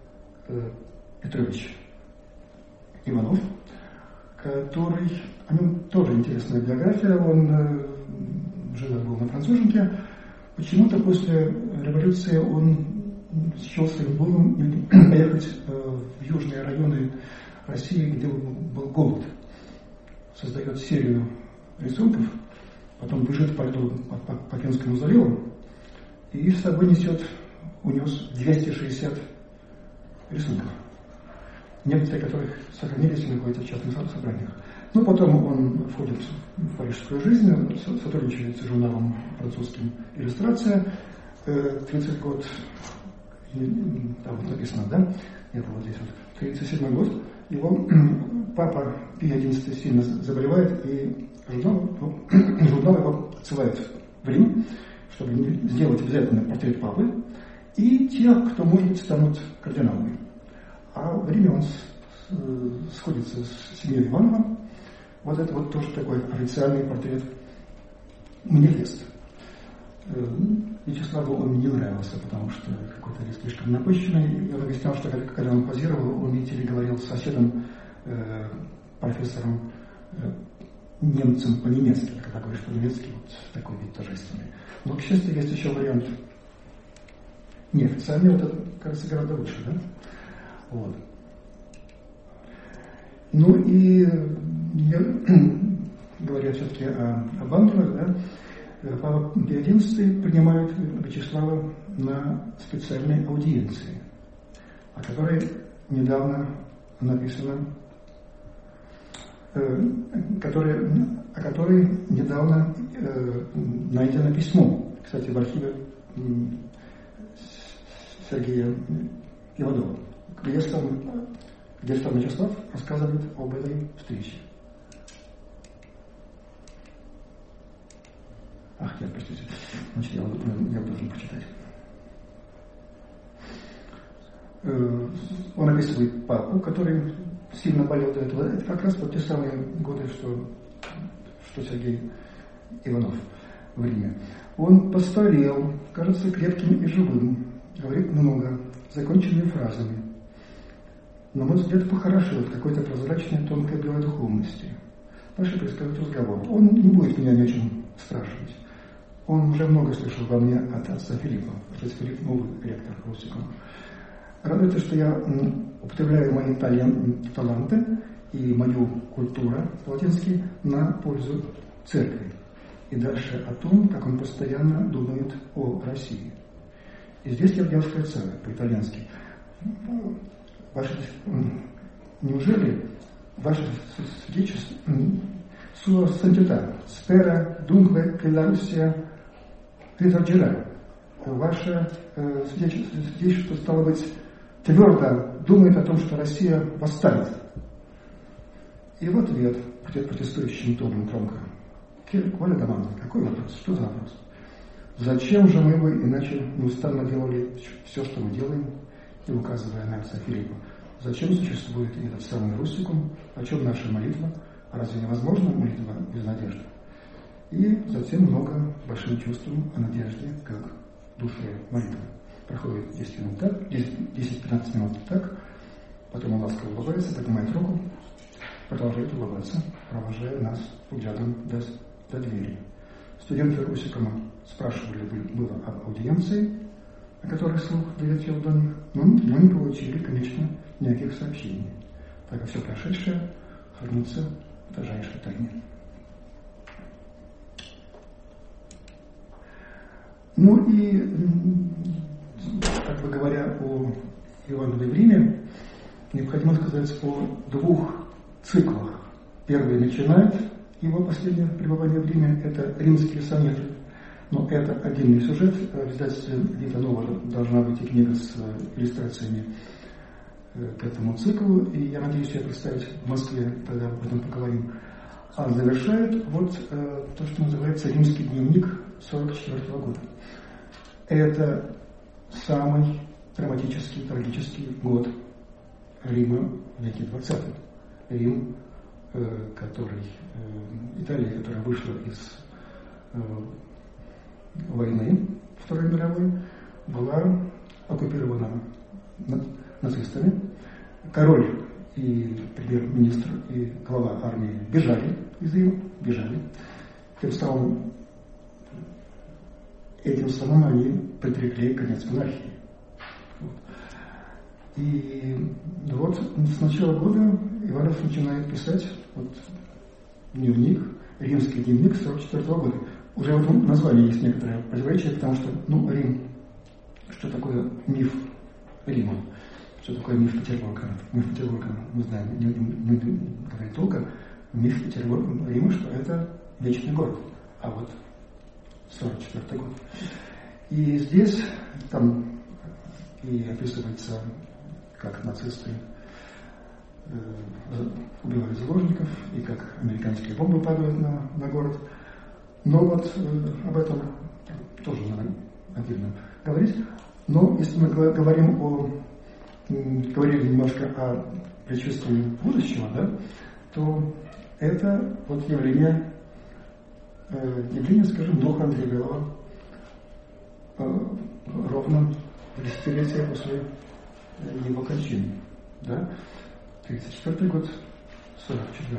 Петрович Иванов, который, о нем тоже интересная биография, он жил был на Француженке. Почему-то после революции он счел своим долгом поехать в южные районы России, где был голод. Создает серию рисунков, потом бежит по льду по Финскому заливу и с собой унес 260 рисунков, некоторые которых сохранились и находятся в частных собраниях. Ну, потом он входит в парижскую жизнь, сотрудничает с журналом французским «Иллюстрация». 30 год, там вот написано, да? Это вот здесь вот. 37 год. Его папа Пий XI сильно заболевает, и журнал его отсылает в Рим, чтобы сделать обязательно портрет папы и тех, кто, может быть, станут кардиналами. А в Риме он сходится с семьей Иванова. Вот это вот тоже такой официальный портрет манифест. Вячеславу он мне не нравился, потому что какой-то слишком напыщенный. Я объяснял, что когда он позировал, он, видите ли, говорил с соседом, профессором, немцем по-немецки. Когда говоришь по-немецки, вот такой вид торжественный. Но, к счастью, есть еще вариант неофициальный, вот это, кажется, гораздо лучше, да? Вот. Ну и говоря все-таки об Андрове, да, Папа Пий XI принимает Вячеслава на специальной аудиенции, о которой недавно написано, о которой недавно найдено письмо, кстати, в архиве Сергея Иванова, где сам Вячеслав рассказывает об этой встрече. Ах, нет, простите. Значит, я должен прочитать. Он описывает папу, который сильно болел до этого. Это как раз вот те самые годы, что Сергей Иванов в Риме. Он постарел, кажется крепким и живым, говорит много, законченными фразами. На мой взгляд, похорошел от какой-то прозрачной, тонкой белой духовности. Дальше происходит разговор. Он не будет меня ни о чем спрашивать. Он уже много слышал во мне от отца Филиппа. Отец Филипп – новый ректор Русикова. Радуется, что я употребляю мои таланты и мою культуру по-латински на пользу церкви. И дальше о том, как он постоянно думает о России. И здесь я вдел скальцare по-итальянски. Неужели ваше свидетельство sua santità spera dunque che la Russia risorgerà? Ваше свидетельство, стало быть, твердо думает о том, что Россия восстанет. И в ответ протестующим тоном громко: Коля Доманов, какой вопрос? Что за вопрос? Зачем же мы бы иначе неустанно делали все, что мы делаем, и указывая на отца Филиппа? Зачем существует этот самый Руссикум? О чем наша молитва? А разве невозможна молитва без надежды? И затем много большим чувством о надежде, как душе молитвы. Проходит 10 минут так, 10-15 минут так, потом он ласково улыбается, поднимает руку, продолжает улыбаться, провожая нас взглядом до двери. Студенты Руссикума спрашивали было об аудиенции, о которой слух долетел до них, но не получили, конечно, никаких сообщений, так как все прошедшее хранится в тайнейшей тайне. Ну и, как бы говоря о Евангелии в Риме, необходимо сказать о двух циклах. Первый начинает его последнее пребывание в Риме, это римские сонеты. Но это отдельный сюжет. В издательстве Лита Нова должна быть и книга с иллюстрациями к этому циклу. И я надеюсь ее представить в Москве, тогда об этом поговорим. А завершает вот то, что называется «Римский дневник» 1944 года. Это самый драматический, трагический год Рима в веке XX. Рим, Италия, которая вышла из войны Второй мировой, была оккупирована нацистами. Король и премьер-министр и глава армии бежали из Рима, Этим самым они предрекли конец монархии. И вот с начала года Иванов начинает писать дневник, римский дневник 1944 года. Уже в этом названии есть некоторое противоречие, потому что, Рим, что такое миф Рима, что такое миф Петербурга. Миф Петербурга мы знаем, не говорим только, миф Рима, что это вечный город. А вот 1944 год. И здесь там и описывается, как нацисты убивают заложников, и как американские бомбы падают на город. Но об этом тоже надо отдельно говорить. Но если мы говорили немножко о предчувствии будущего, то это явление, скажем, духа Андрея Белого ровно в десятилетие после его кончины. 34 год, 44.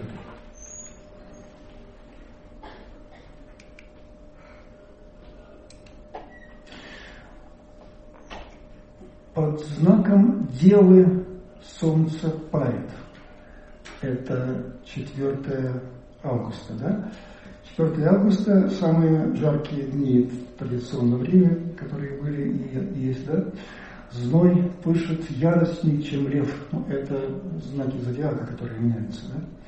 Под знаком Девы солнце палит. Это 4 августа, 4 августа, самые жаркие дни традиционного времени, которые были и есть, Зной пышет яростней, чем лев. Это знаки зодиака, которые меняются,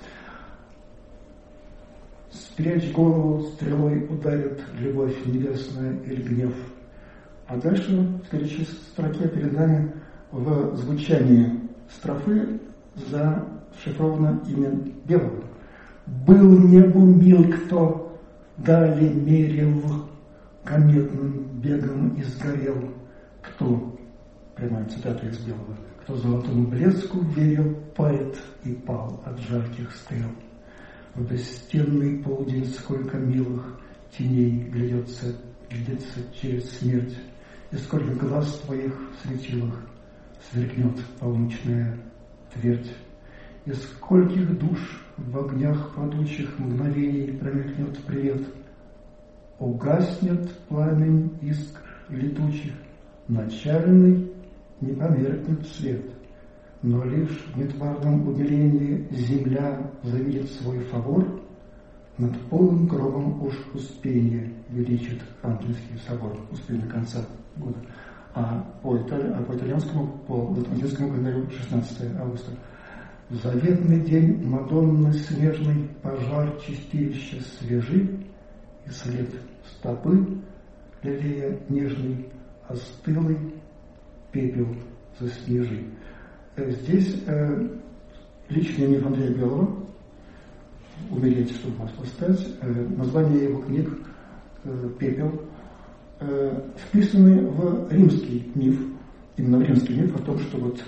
Спрячь голову, стрелой ударит любовь небесная или гнев. А дальше, в следующей строке перед нами, в звучании строфы зашифровано имя Белого. Был небу мил, кто дали мерил, кометным бегом и сгорел, кто, прямая цитата из Белого, кто золотому блеску верил, поэт и пал от жарких стрел. В бесстенный полдень сколько милых теней глядится через смерть, и сколько глаз твоих в светилах сверкнет полночная твердь, и скольких душ в огнях падучих мгновений промелькнет привет. Угаснет пламень искр летучих, начальный не померкнет свет. но лишь в нетварном умилении земля завидит свой фавор, над полным гробом уж успение величит Ангельский собор, успение конца года. А по итальянскому, по латинскому календарю 16 августа. В заветный день Мадонны снежный пожар чистилища свежи, и след стопы лелея нежный остылый пепел заснежи. Здесь личный миф Андрея Белого «Умереть, чтобы вас восстать». Название его книг «Пепел» вписаны в римский миф, именно в римский миф о том, что вот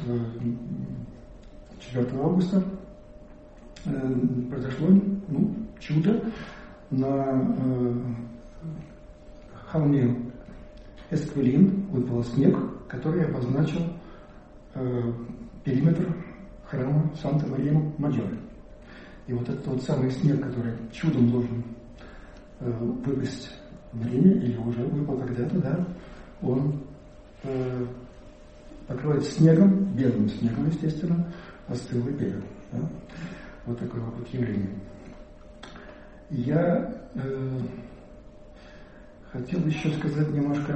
4 августа произошло чудо на холме Эсквилин, выпал снег, который обозначил периметр храма Санта-Мария-Маджоре. И вот этот вот самый снег, который чудом должен выпасть в Риме, или уже выпал когда-то, да, он покроет снегом, белым снегом, естественно, остылый пепел. Да? Вот такое вот явление. Я хотел еще сказать немножко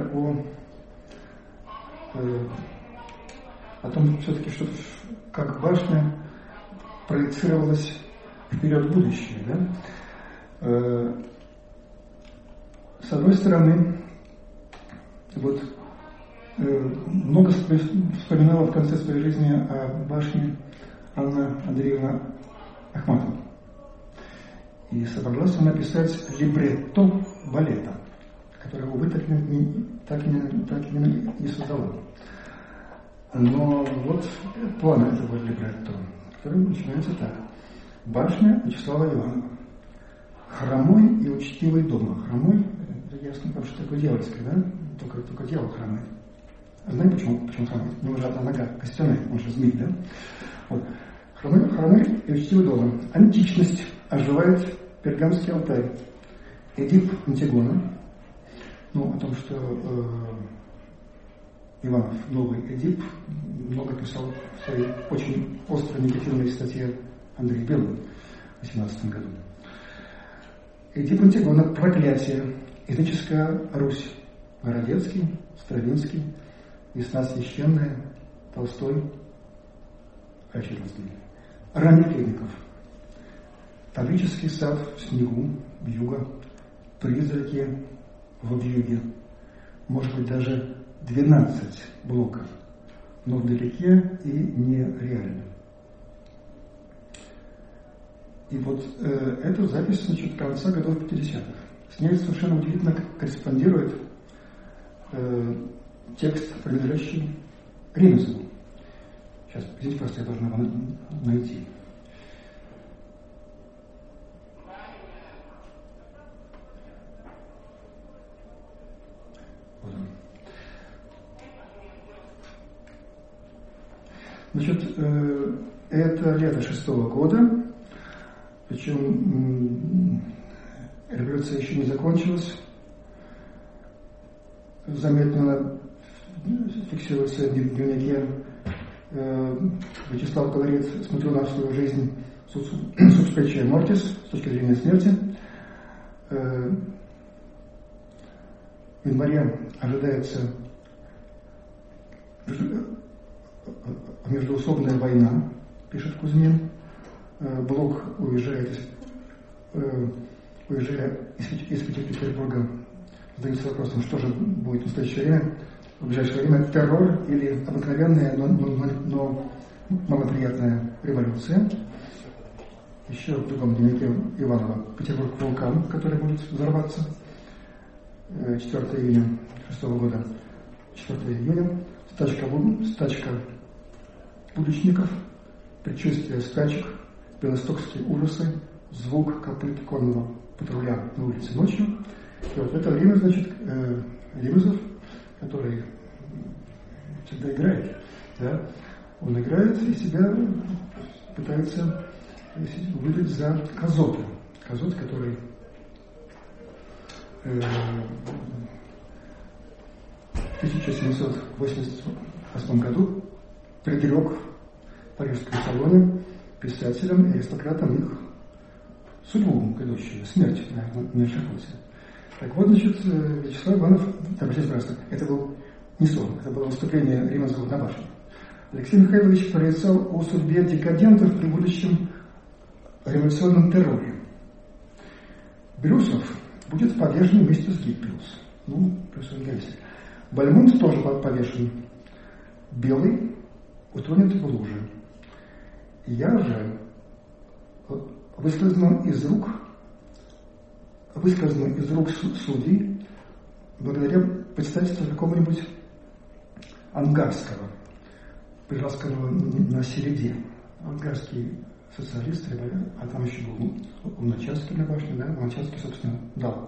о том, все-таки, что как башня проецировалась вперед в будущее. Да? С одной стороны, вот много вспоминала в конце своей жизни о башне Анна Андреевна Ахматова. И собралась она писать либретто балета, которое, увы, так и не создала. Но вот план этого либретто, который начинается так. Башня Вячеслава Иванова. Хромой и учтивый дома. Хромой, это ясно, потому что такое дьявольское, да? Только дьявол хромает. А знаете, почему хромает? У него же одна нога костяная, он же змей, да? Вот. Хромой и учтивый дома. Античность оживает пергамский алтарь. Эдип Антигона. О том, что Иванов, новый Эдип, много писал в своей очень остро негативной статье Андрей Белый в 18 году. Эдип Антигона, проклятие, языческая Русь, Городецкий, Стравинский, Весна священная, Толстой, Очередный. Ранних Таврический сад в снегу, вьюга, призраки в вьюге, может быть даже 12 блоков, но вдалеке и нереально. И вот эту запись, конца годов 50-х. С ней совершенно удивительно корреспондирует текст, принадлежащий Римесову. Сейчас, здесь просто я должен его найти. Вот он. Значит, это лето 6-го года, причем революция еще не закончилась. Заметно фиксируется в дневнике. Вячеслав говорит: смотрю на свою жизнь субспечия мортис, с точки зрения смерти. В январе ожидается междоусобная война, пишет Кузьмин. Блок, уезжая из Петербурга, задается вопросом, что же будет в настоящее время, в ближайшее время: террор или обыкновенная, но малоприятная революция. Еще в другом дневнике Иванова: Петербург вулкан, который будет взорваться. 4 июня 6 года, 4 июня, стачка будочников, предчувствие стачек, белостокские ужасы, звук копыт конного патруля на улице ночью. И вот в это время, значит, Римезов, который всегда играет, да, он играет и себя пытается выдать за Казота. Казот, который в 1788 году предрек парижском салоне писателям и аристократам их судьбу грядущую, смерть на эшафоте. Так вот, значит, Вячеслав Иванов, обращайтесь, пожалуйста, это был не сон, это было выступление Риманского на башне. Алексей Михайлович прорицал о судьбе декадентов при будущем революционном терроре. Брюсов будет повешен вместе с Гиппиус. Плюс Энгельс. Бальмонт тоже повешен. Белый утонет в луже. Я же выскользну из рук судей благодаря представительству какого-нибудь Ангарского, приласканного на середе. Ангарский социалист, а там еще был Луначарский на башне, да? Луначарский, собственно, дал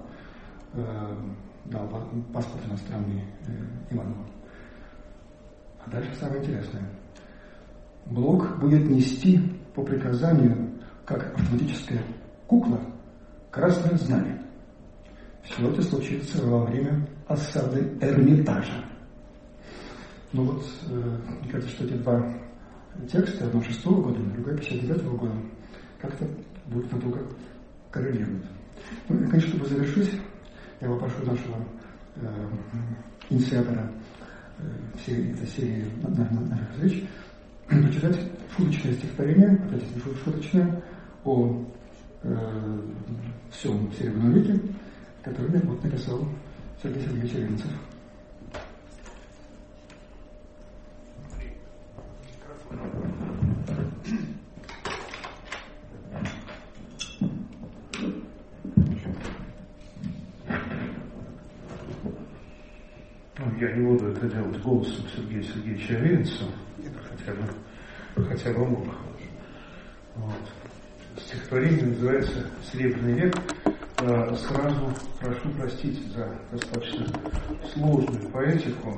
паспорт иностранный Иванову. А дальше самое интересное. Блок будет нести по приказанию, как автоматическая кукла, красное знамя. Все это случится во время осады Эрмитажа. Мне кажется, что эти два текста, одно 6-го года, другой 59-го года, как-то будут на друга коррелировать. И, конечно, чтобы завершить, я попрошу нашего инициатора всей этой серии наших встреч прочитать шуточное стихотворение, опять шуточное, о всем Серебряном веке, которое написал Сергей Сергеевич Ревенцев. Я не буду это делать голосом Сергея Сергеевича Ревенцева, хотя бы мог. Стихотворение называется «Серебряный век». Сразу прошу простить за достаточно сложную поэтику.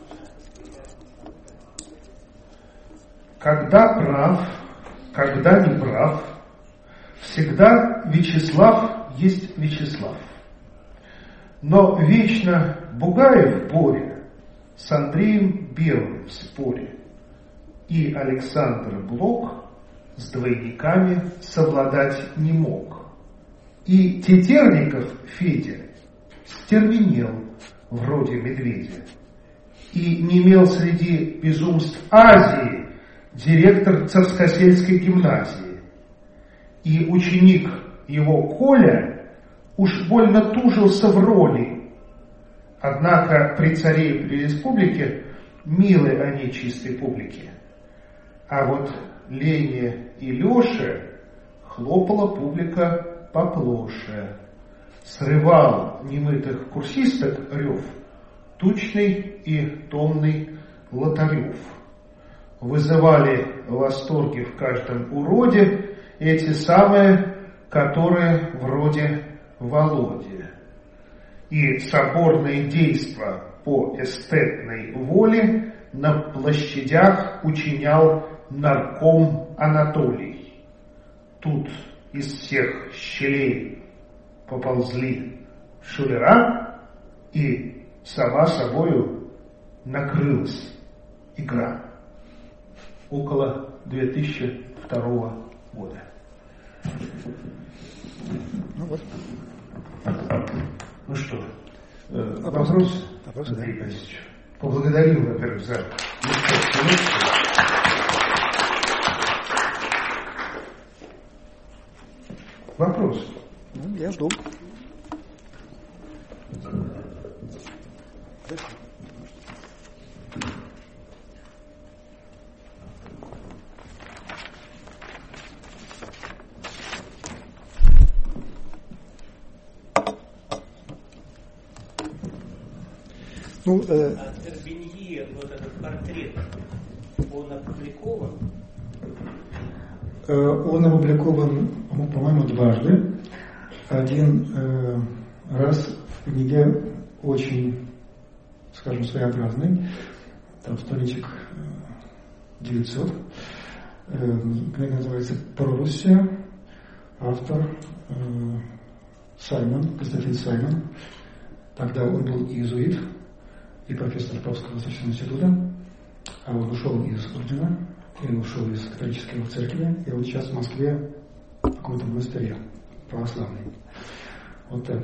Когда прав, когда не прав, всегда Вячеслав есть Вячеслав. Но вечно Бугаев Боря с Андреем Белым в споре, и Александр Блок с двойниками совладать не мог. И Тетерников Федя стервенел вроде медведя, и не имел среди безумств Азии директор Царскосельской гимназии, и ученик его Коля уж больно тужился в роли. Однако при царе и при республике милы они чистой публике. А вот Лене и Леше хлопала публика поплоше. Срывал немытых курсисток рев тучный и томный Лотарев. Вызывали восторги в каждом уроде эти самые, которые вроде Володи. И соборные действа по эстетной воле на площадях учинял нарком Анатолий. Тут из всех щелей поползли шулера, и сама собою накрылась игра. Около 2002 года. Ну что, вопрос, Андрей Борисович? Поблагодарил, во-первых, за вопрос. Я жду. Тербинье, вот этот портрет, он опубликован? Он опубликован, по-моему, дважды. Один раз в книге очень, скажем, своеобразный, там страничек 900. Книга называется «Проруссия». Автор Константин Саймон. Тогда он был иезуит и профессор Павловского восточного института, а он ушел из ордена и ушел из католической церкви, и вот сейчас в Москве в каком-то монастыре православный. Вот так.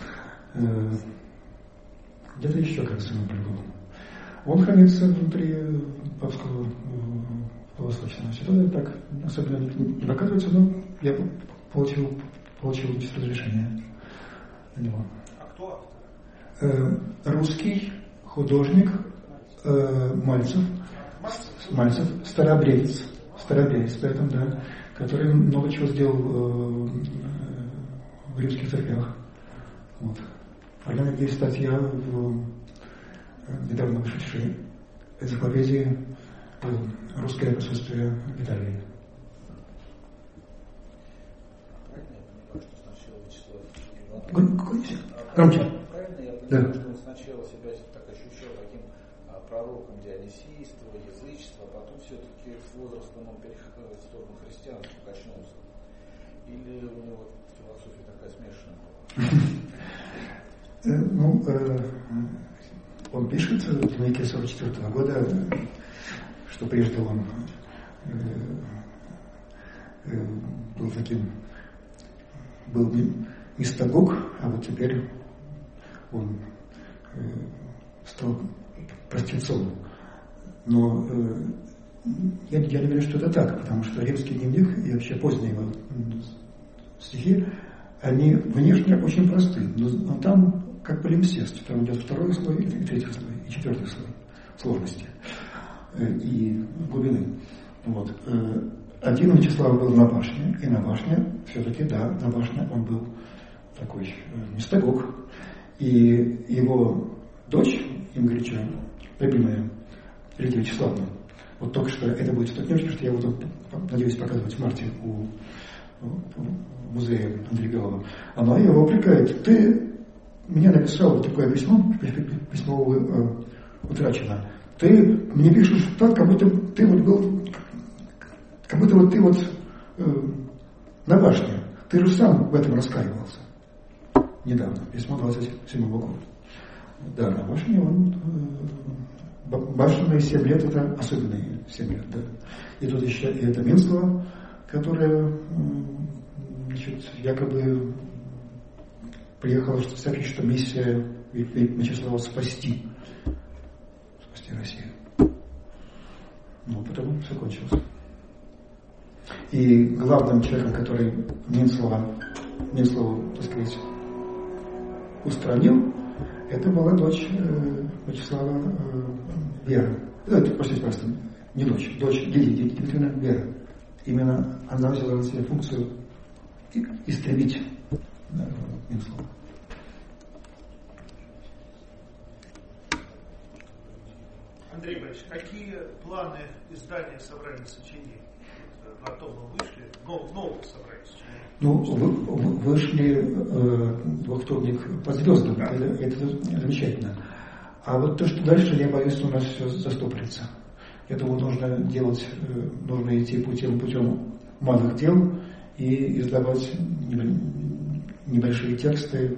Где-то еще, кажется, мы были. Он хранится внутри Папского Восточного института, так особенно не показывается, но я получил разрешение на него. А кто автор? Русский художник Мальцев, старообрядец, поэтому, да, который много чего сделал в римских церквях. Вот. А я есть статья в недавно вышедшей энциклопедии «Русское присутствие в Италии». Громче. Правильно я понимаю, Да. что он сначала себя так ощущал таким пророком дионисийства, язычества, а потом все-таки с возрастом он переходил в сторону христианства, качнулся? Или у него философия такая смешанная? Он пишет в дневнике 1944 года, что прежде он был мистагог, а вот теперь он стал простецом. Но я не уверен, что это так, потому что римский дневник и вообще поздние его стихи, они внешне очень просты, но там как полимсест, там идет второй слой, и третий слой, и четвертый слой сложности и глубины. Вот. Один у Вячеслава был на башне, и на башне, все-таки, да, на башне он был такой мистагог. И его дочь, Имгарича, любимая Лидия Вячеславовна, вот только что это будет статнёчка, что я буду, надеюсь, показывать в марте у музея Андрея Белого, она его упрекает: ты мне написал такое письмо утрачено. Ты мне пишешь так, как будто ты вот был, как будто вот ты вот на башне. Ты же сам в этом раскаивался. Недавно, письмо 27-го года. Да, на башне он... Башенные 7 лет — это особенные 7 лет, да. И тут еще и это Минслова, которая, значит, якобы приехала сообщить, что миссия Вячеслава спасти Россию. Ну, потом все кончилось. И главным человеком, который Минслову, так сказать, устранил, это была дочь Вячеслава Вера. Простите, просто не дочь Лидии Дмитриевна Вера. Именно она взяла на себя функцию истребить Минслова. Андрей Борисович, какие планы издания собрания сочинений? На том мы вышли, нового собрания сочинений. Ну, вышли двухтомник «Под звездами», это замечательно. А вот то, что дальше, я боюсь, у нас все застопорится. Я думаю, нужно идти путем малых дел и издавать небольшие тексты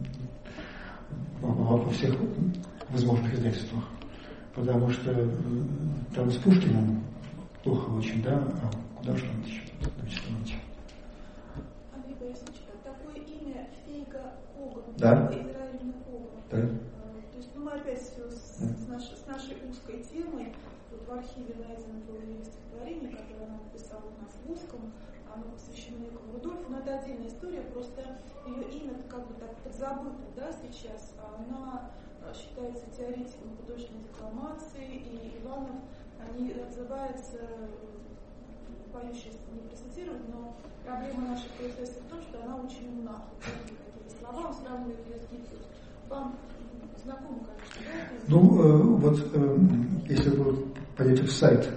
во всех возможных издательствах. Потому что там с Пушкиным плохо очень, да, а куда же нам еще начинать? Андрей Борисович, такое имя Фейга Коган, да? Израиль Коган. Да. То есть, мы опять все с нашей узкой темой. Вот в архиве найдено было ее стихотворение, которое она написала у нас в узком, оно посвящено Якову Рудольфу, но это отдельная история, просто ее имя как бы так подзабыто, да, сейчас. Она считается теоретиком художественной декламации, и Иванов, они отзываются, боюсь сейчас не процитировать, но проблема нашей поэтессы в том, что она очень умна. Какие-то слова, он сравнивает ее с Гиппиус. Вам знакомо, конечно, да? Ну, если вы пойдете в сайт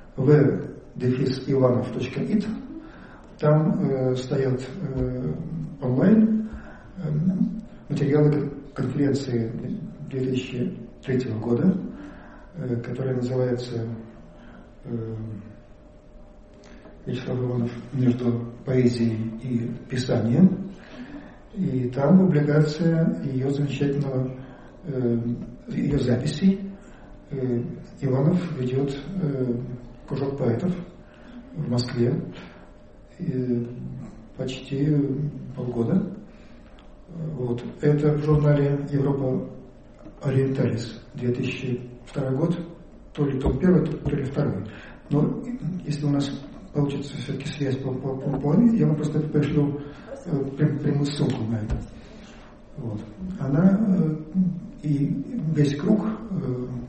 v-ivanov.it, там стоят онлайн материалы конференции 2003 года, которая называется Вячеслав Иванов между поэзией и писанием. И там публикация ее замечательного, ее записей. Иванов ведет кружок поэтов в Москве. И почти полгода. Вот. Это в журнале «Европа Ориенталис», 2002 год, то ли том первый, то ли второй. Но если у нас получится все-таки связь по я вам просто пришлю прямую ссылку на это. Вот. Она и весь круг